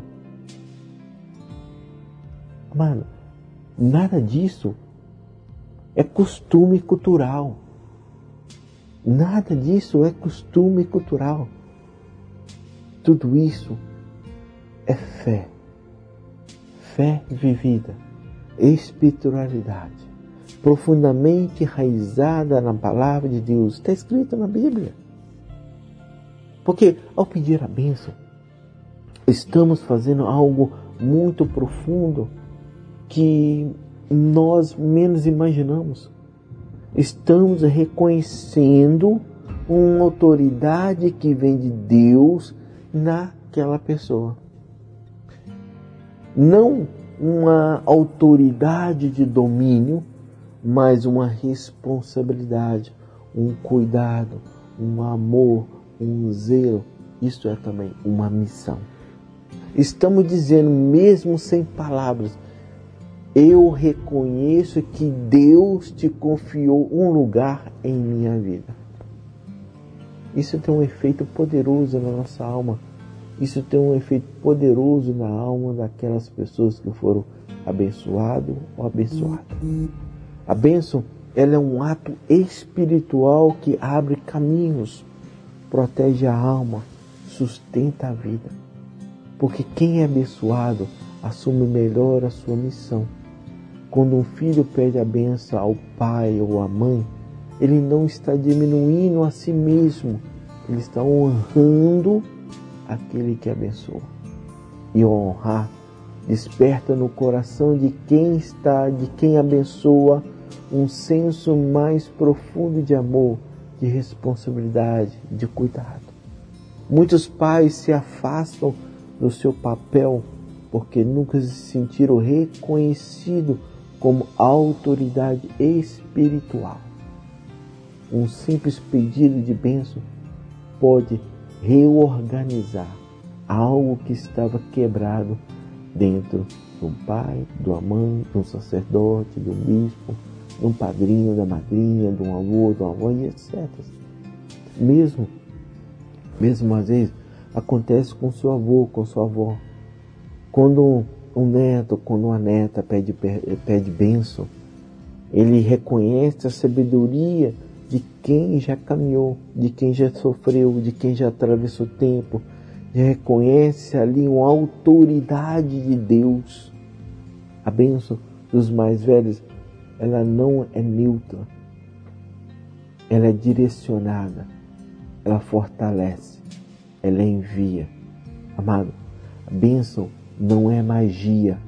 Amado, nada disso é costume cultural. Nada disso é costume cultural. Tudo isso é fé. Fé vivida. Espiritualidade. Profundamente enraizada na palavra de Deus. Está escrito na Bíblia. Porque ao pedir a bênção, estamos fazendo algo muito profundo que nós menos imaginamos. Estamos reconhecendo uma autoridade que vem de Deus naquela pessoa. Não uma autoridade de domínio, mas uma responsabilidade, um cuidado, um amor, um zelo. Isso é também uma missão. Estamos dizendo, mesmo sem palavras, eu reconheço que Deus te confiou um lugar em minha vida. Isso tem um efeito poderoso na nossa alma. Isso tem um efeito poderoso na alma daquelas pessoas que foram abençoadas ou abençoadas. A bênção, ela é um ato espiritual que abre caminhos, protege a alma, sustenta a vida. Porque quem é abençoado assume melhor a sua missão. Quando um filho pede a bênção ao pai ou à mãe, ele não está diminuindo a si mesmo, ele está honrando aquele que abençoa. E honrar desperta no coração de quem está, de quem abençoa, um senso mais profundo de amor, de responsabilidade, de cuidado. Muitos pais se afastam do seu papel porque nunca se sentiram reconhecidos como autoridade espiritual. Um simples pedido de bênção pode reorganizar algo que estava quebrado dentro do pai, de uma mãe, de um sacerdote, de um bispo, de um padrinho, da madrinha, de um avô, de uma avó, e etcétera. Mesmo, mesmo às vezes, acontece com seu avô, com sua avó. Quando um neto, quando uma neta pede, pede bênção, ele reconhece a sabedoria de quem já caminhou, de quem já sofreu, de quem já atravessou o tempo. Reconhece ali uma autoridade de Deus. A bênção dos mais velhos, ela não é neutra. Ela é direcionada. Ela fortalece. Ela envia. Amado, a bênção não é magia.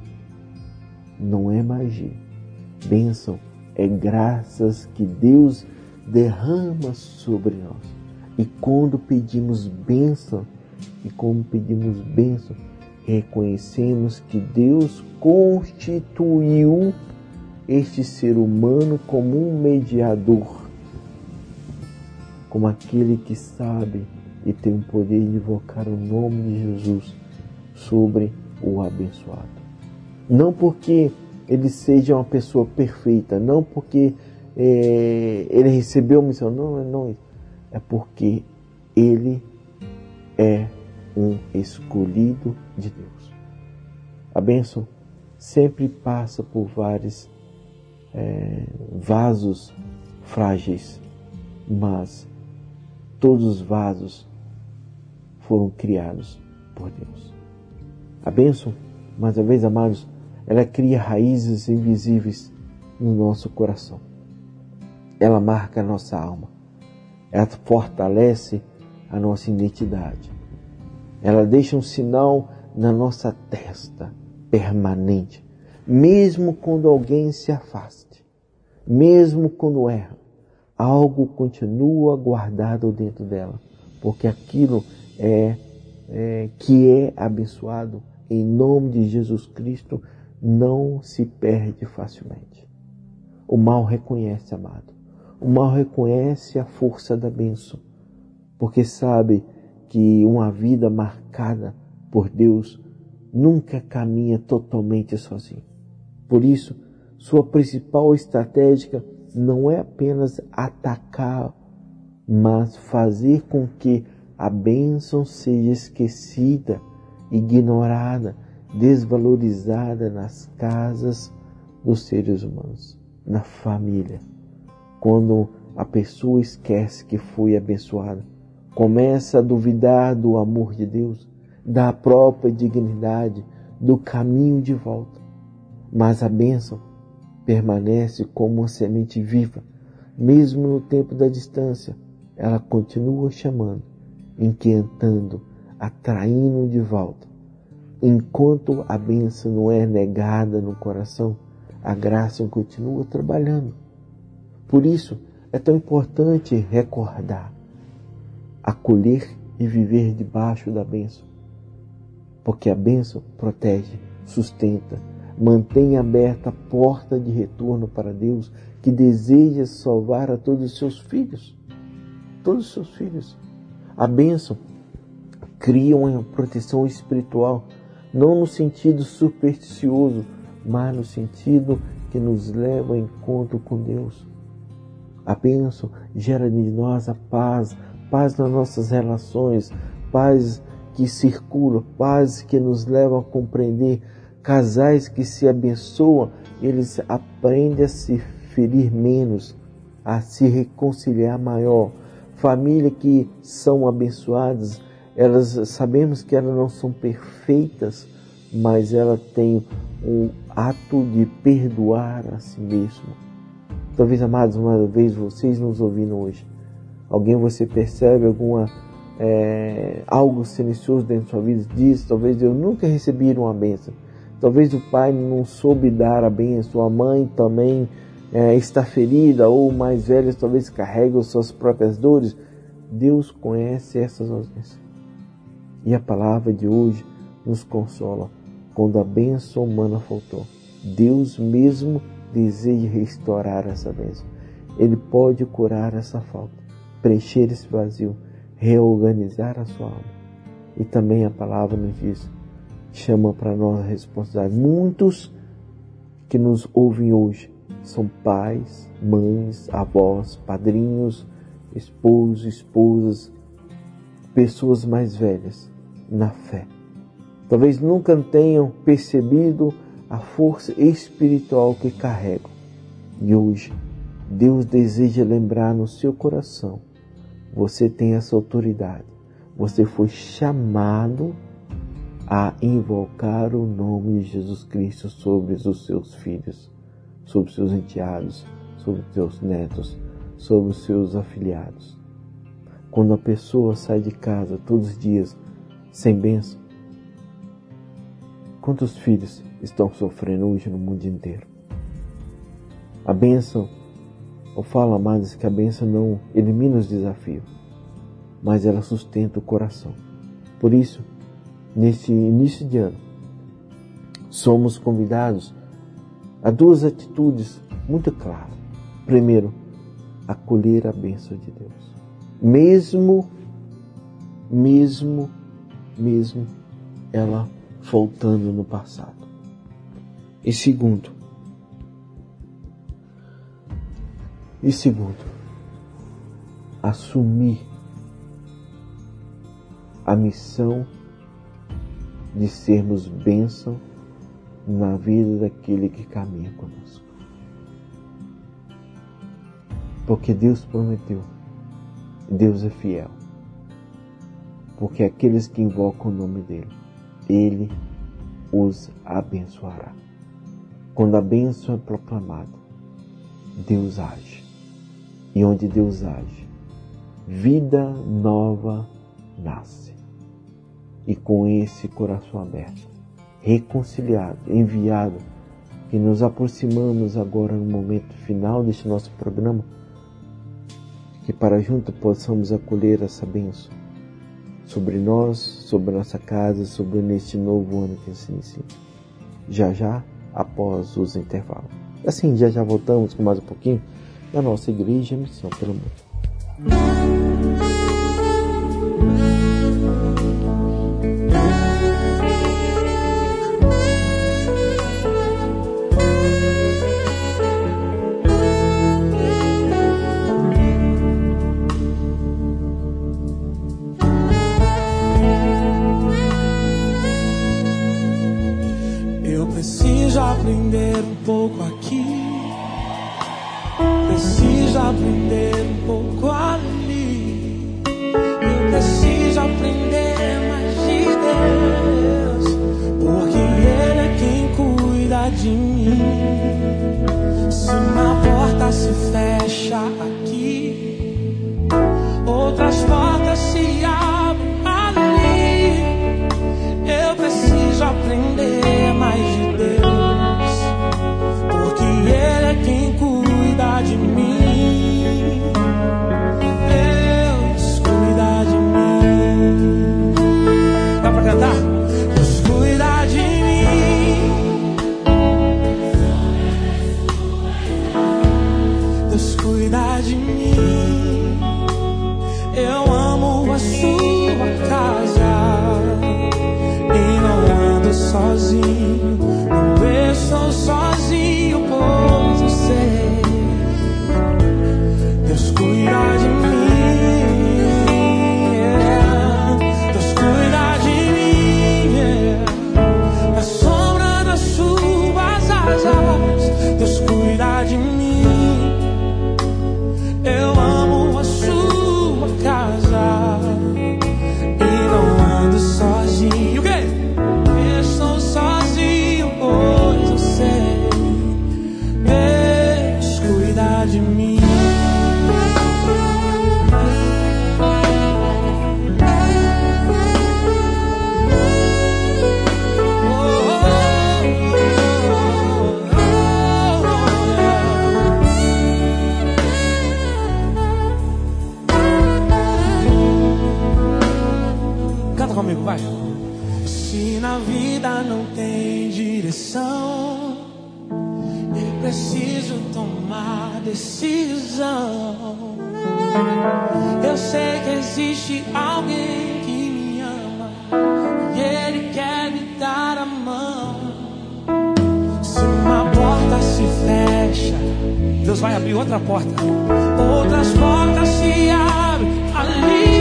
Não é magia. Bênção é graças que Deus derrama sobre nós. E quando pedimos bênção, e como pedimos bênção, reconhecemos que Deus constituiu este ser humano como um mediador, como aquele que sabe e tem o poder de invocar o nome de Jesus sobre o abençoado. Não porque ele seja uma pessoa perfeita, não porque é, ele recebeu missão, não, não, é porque ele é um escolhido de Deus. A bênção sempre passa por vários é, vasos frágeis, mas todos os vasos foram criados por Deus. A bênção, mais uma vez, amados, ela cria raízes invisíveis no nosso coração. Ela marca a nossa alma. Ela fortalece a nossa identidade. Ela deixa um sinal na nossa testa, permanente. Mesmo quando alguém se afaste, mesmo quando erra, algo continua guardado dentro dela, porque aquilo é, é que é abençoado em nome de Jesus Cristo não se perde facilmente. O mal reconhece, amado. O mal reconhece a força da bênção, porque sabe que uma vida marcada por Deus nunca caminha totalmente sozinho. Por isso, sua principal estratégia não é apenas atacar, mas fazer com que a bênção seja esquecida, ignorada, desvalorizada nas casas dos seres humanos, na família. Quando a pessoa esquece que foi abençoada, começa a duvidar do amor de Deus, da própria dignidade, do caminho de volta. Mas a bênção permanece como uma semente viva, mesmo no tempo da distância. Ela continua chamando, inquietando, atraindo de volta. Enquanto a bênção não é negada no coração, a graça continua trabalhando. Por isso, é tão importante recordar, acolher e viver debaixo da bênção. Porque a bênção protege, sustenta, mantém aberta a porta de retorno para Deus, que deseja salvar a todos os seus filhos. Todos os seus filhos. A bênção cria uma proteção espiritual, não no sentido supersticioso, mas no sentido que nos leva ao encontro com Deus. A bênção gera de nós a paz, paz nas nossas relações, paz que circula, paz que nos leva a compreender. Casais que se abençoam, eles aprendem a se ferir menos, a se reconciliar maior. Famílias que são abençoadas, elas sabemos que elas não são perfeitas, mas elas têm um ato de perdoar a si mesmo. Talvez, amados, uma vez vocês nos ouvindo hoje, alguém você percebe alguma é, algo silencioso dentro da sua vida, diz, talvez eu nunca recebi uma bênção. Talvez o pai não soube dar a bênção, a mãe também é, está ferida, ou mais velhos talvez carregam suas próprias dores. Deus conhece essas ausências. E a palavra de hoje nos consola. Quando a bênção humana faltou, Deus mesmo deseja restaurar essa bênção. Ele pode curar essa falta, preencher esse vazio, reorganizar a sua alma. E também a palavra nos diz, chama para nós a responsabilidade. Muitos que nos ouvem hoje são pais, mães, avós, padrinhos, esposos, esposas, pessoas mais velhas na fé. Talvez nunca tenham percebido a força espiritual que carregam. E hoje, Deus deseja lembrar no seu coração, você tem essa autoridade. Você foi chamado a invocar o nome de Jesus Cristo sobre os seus filhos, sobre os seus enteados, sobre os seus netos, sobre os seus afilhados. Quando a pessoa sai de casa todos os dias sem bênção, quantos filhos estão sofrendo hoje no mundo inteiro? A bênção, eu falo, amados, que a bênção não elimina os desafios, mas ela sustenta o coração. Por isso, nesse início de ano, somos convidados a duas atitudes muito claras. Primeiro, acolher a bênção de Deus. Mesmo, mesmo, mesmo ela faltando no passado. E segundo, e segundo, assumir a missão de sermos bênção na vida daquele que caminha conosco. Porque Deus prometeu, Deus é fiel. Porque aqueles que invocam o nome dele, ele os abençoará. Quando a bênção é proclamada, Deus age. E onde Deus age, vida nova nasce. E com esse coração aberto, reconciliado, enviado, que nos aproximamos agora no momento final deste nosso programa, que para juntos possamos acolher essa bênção sobre nós, sobre nossa casa, sobre neste novo ano que se inicia. Já já, após os intervalos. Assim, já já voltamos com mais um pouquinho da nossa Igreja Missão pelo Mundo. Aprender um pouco aqui, preciso aprender um pouco ali. Eu preciso aprender mais de Deus, porque Ele é quem cuida de mim. Se uma porta se fecha aqui, outras portas se abrem ali. Eu preciso aprender mais de Deus, porque Ele é quem cuida de mim. mim. Eu amo a sua casa e não ando sozinho. Não estou sozinho, pois eu sei Deus cuida de mim. Deus cuida de mim. Eu amo a sua casa e não ando sozinho. O quê? Estou sozinho, pois eu sei Deus cuida de mim. Comigo, vai. Se na vida não tem direção, é preciso tomar decisão. Eu sei que existe alguém que me ama e Ele quer me dar a mão. Se uma porta se fecha, Deus vai abrir outra porta. Outras portas se abrem ali.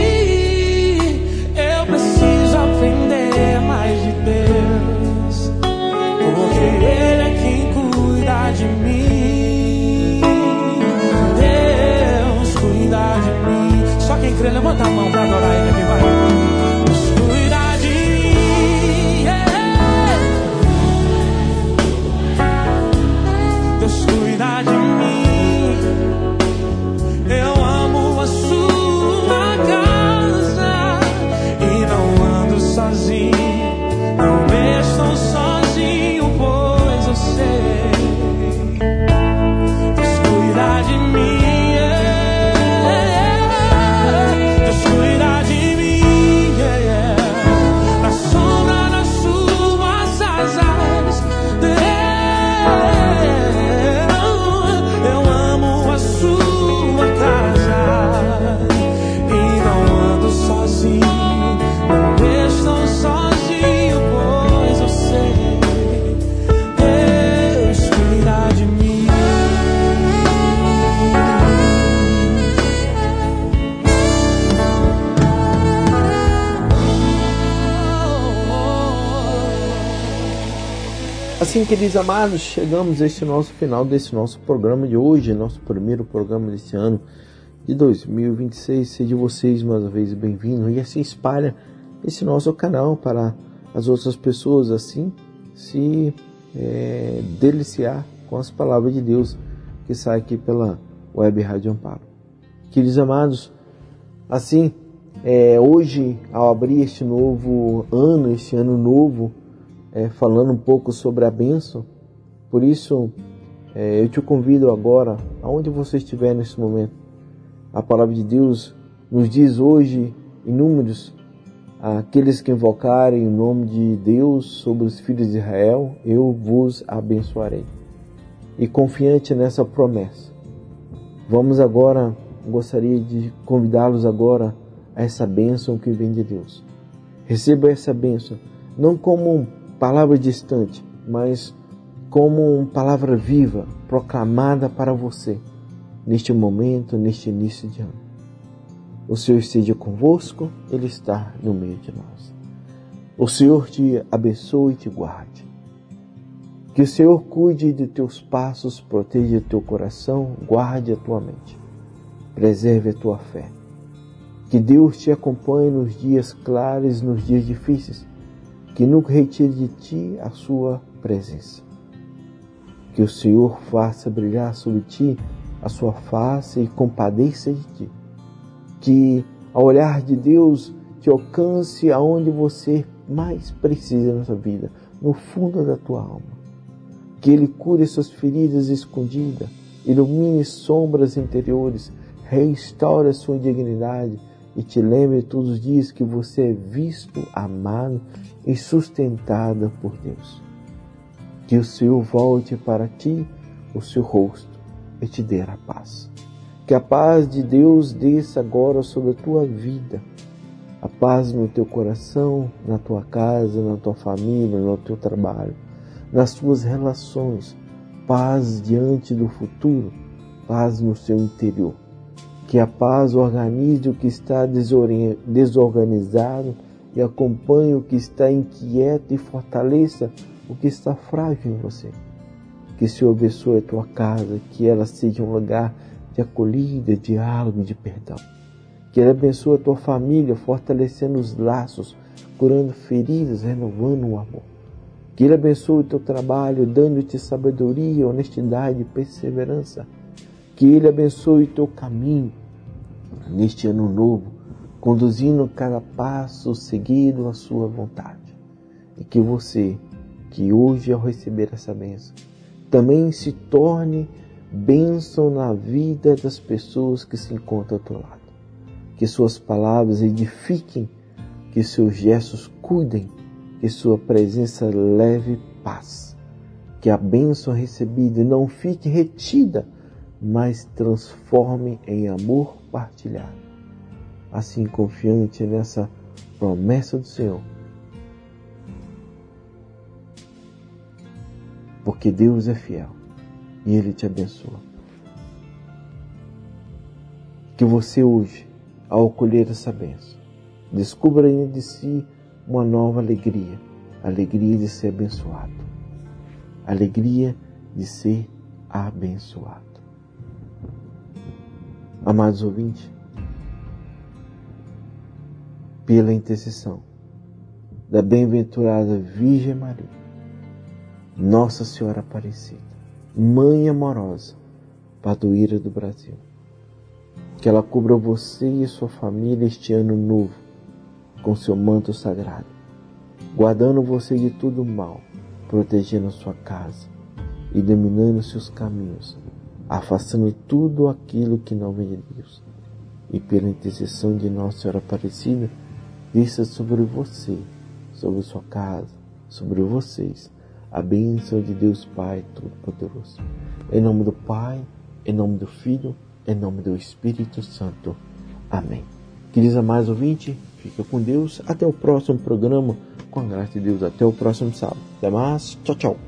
Aprender mais de Deus, porque Ele é quem cuida de mim. Deus cuida de mim. Só quem crê, levanta a mão pra adorar Ele aqui, vai. Deus cuida de mim, yeah. Deus cuida de mim. Eu amo a sua casa e não ando sozinho, não estou sozinho, pois eu sei Deus cuida de mim, yeah. Deus cuida de mim, yeah. Na sombra das suas asas, yeah. Eu amo a sua casa e não ando sozinho. Estou sozinho, pois eu sei Deus cuida de mim. Assim, queridos amados, chegamos a este nosso final desse nosso programa de hoje, nosso primeiro programa desse ano de dois mil e vinte e seis. Sejam vocês mais uma vez bem-vindos e assim espalha esse nosso canal para as outras pessoas, assim se é, deliciar com as palavras de Deus que sai aqui pela Web Rádio Amparo. Queridos amados, assim é, hoje, ao abrir este novo ano, este ano novo, é, falando um pouco sobre a bênção, por isso é, eu te convido agora, aonde você estiver nesse momento, a palavra de Deus nos diz hoje em Números: aqueles que invocarem o nome de Deus sobre os filhos de Israel, eu vos abençoarei. E confiante nessa promessa, vamos agora, gostaria de convidá-los agora a essa bênção que vem de Deus. Receba essa bênção, não como palavra distante, mas como uma palavra viva, proclamada para você, neste momento, neste início de ano. O Senhor esteja convosco, Ele está no meio de nós. O Senhor te abençoe e te guarde. Que o Senhor cuide de teus passos, proteja teu coração, guarde a tua mente, preserve a tua fé. Que Deus te acompanhe nos dias claros, nos dias difíceis, que nunca retire de ti a sua presença. Que o Senhor faça brilhar sobre ti a sua face e compadeça de ti. Que ao olhar de Deus te alcance aonde você mais precisa na sua vida, no fundo da tua alma. Que Ele cure suas feridas escondidas, ilumine sombras interiores, restaure a sua dignidade e te lembre todos os dias que você é visto, amado e sustentado por Deus. Que o Senhor volte para ti o seu rosto e te dê a paz. Que a paz de Deus desça agora sobre a tua vida. A paz no teu coração, na tua casa, na tua família, no teu trabalho, nas tuas relações. Paz diante do futuro, paz no seu interior. Que a paz organize o que está desorganizado e acompanhe o que está inquieto e fortaleça o que está frágil em você. Que o Senhor abençoe a tua casa, que ela seja um lugar de acolhida, diálogo e de perdão. Que Ele abençoe a tua família, fortalecendo os laços, curando feridas, renovando o amor. Que Ele abençoe o teu trabalho, dando-te sabedoria, honestidade e perseverança. Que Ele abençoe o teu caminho neste ano novo, conduzindo cada passo seguido à sua vontade. E que você, que hoje ao receber essa bênção, também se torne bênção na vida das pessoas que se encontram ao teu lado. Que suas palavras edifiquem, que seus gestos cuidem, que sua presença leve paz. Que a bênção recebida não fique retida, mas transforme em amor partilhado. Assim, confiante nessa promessa do Senhor, porque Deus é fiel e Ele te abençoa. Que você hoje, ao colher essa bênção, descubra dentro de si uma nova alegria, a alegria de ser abençoado, a alegria de ser abençoado. Amados ouvintes, pela intercessão da bem-aventurada Virgem Maria, Nossa Senhora Aparecida, Mãe amorosa, padroeira do Brasil, que ela cubra você e sua família este ano novo com seu manto sagrado, guardando você de todo mal, protegendo sua casa, iluminando seus caminhos, afastando tudo aquilo que não vem de Deus. E pela intercessão de Nossa Senhora Aparecida, desça sobre você, sobre sua casa, sobre vocês, a bênção de Deus Pai Todo-Poderoso. Em nome do Pai, em nome do Filho, em nome do Espírito Santo. Amém. Queridos amados ouvintes, fica com Deus. Até o próximo programa. Com a graça de Deus, até o próximo sábado. Até mais. Tchau, tchau.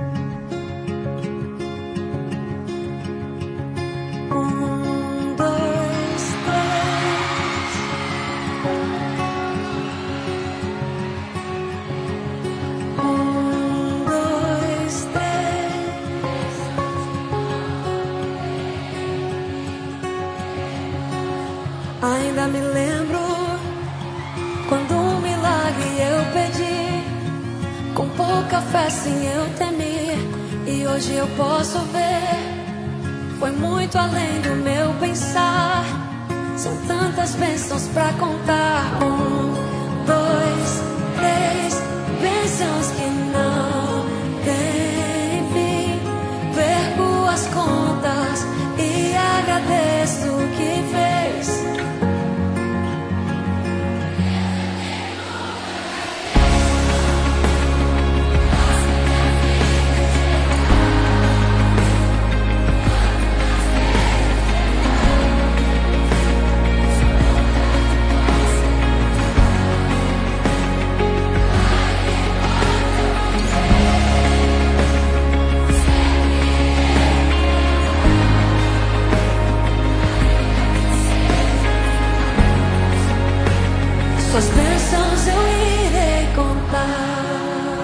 Ainda me lembro quando um milagre eu pedi, com pouca fé sim eu temi, e hoje eu posso ver, foi muito além do meu pensar, são tantas bênçãos pra contar. Um, dois, três, bênçãos que não tem fim, perco as contas e agradeço o que fez. Suas bênçãos eu irei contar,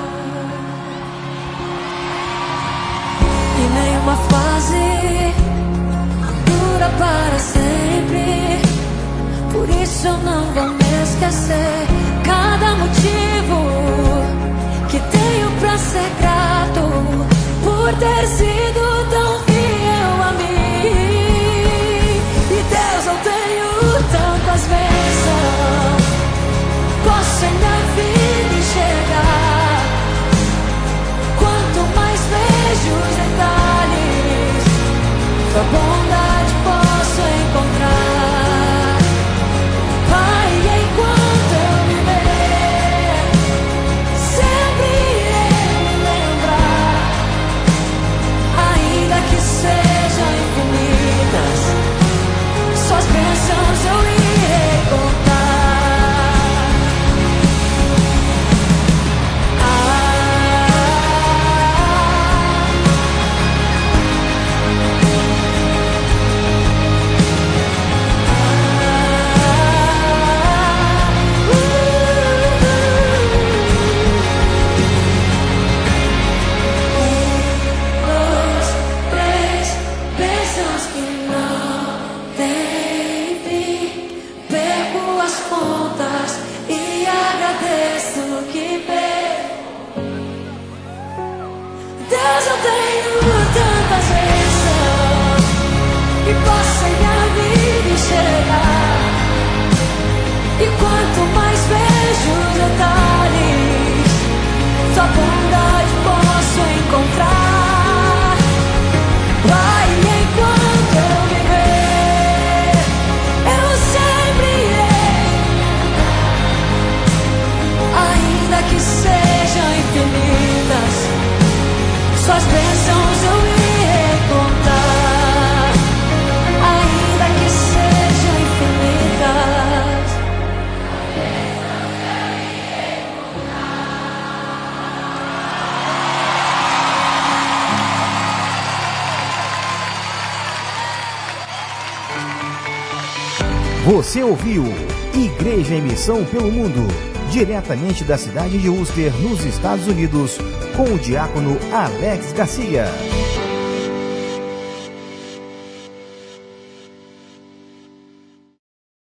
e nenhuma fase dura para sempre, por isso eu não vou me esquecer. Cada motivo que tenho pra ser grato, por ter sido tão fiel a mim. E Deus, eu tenho tantas bênçãos, posso em minha vida enxergar. Quanto mais vejo os detalhes, tua bondade posso encontrar. Pai, enquanto eu viver, sempre irei me lembrar, ainda que sejam infinitas Você ouviu Igreja em Missão pelo Mundo, diretamente da cidade de Worcester, nos Estados Unidos, com o diácono Alex Garcia.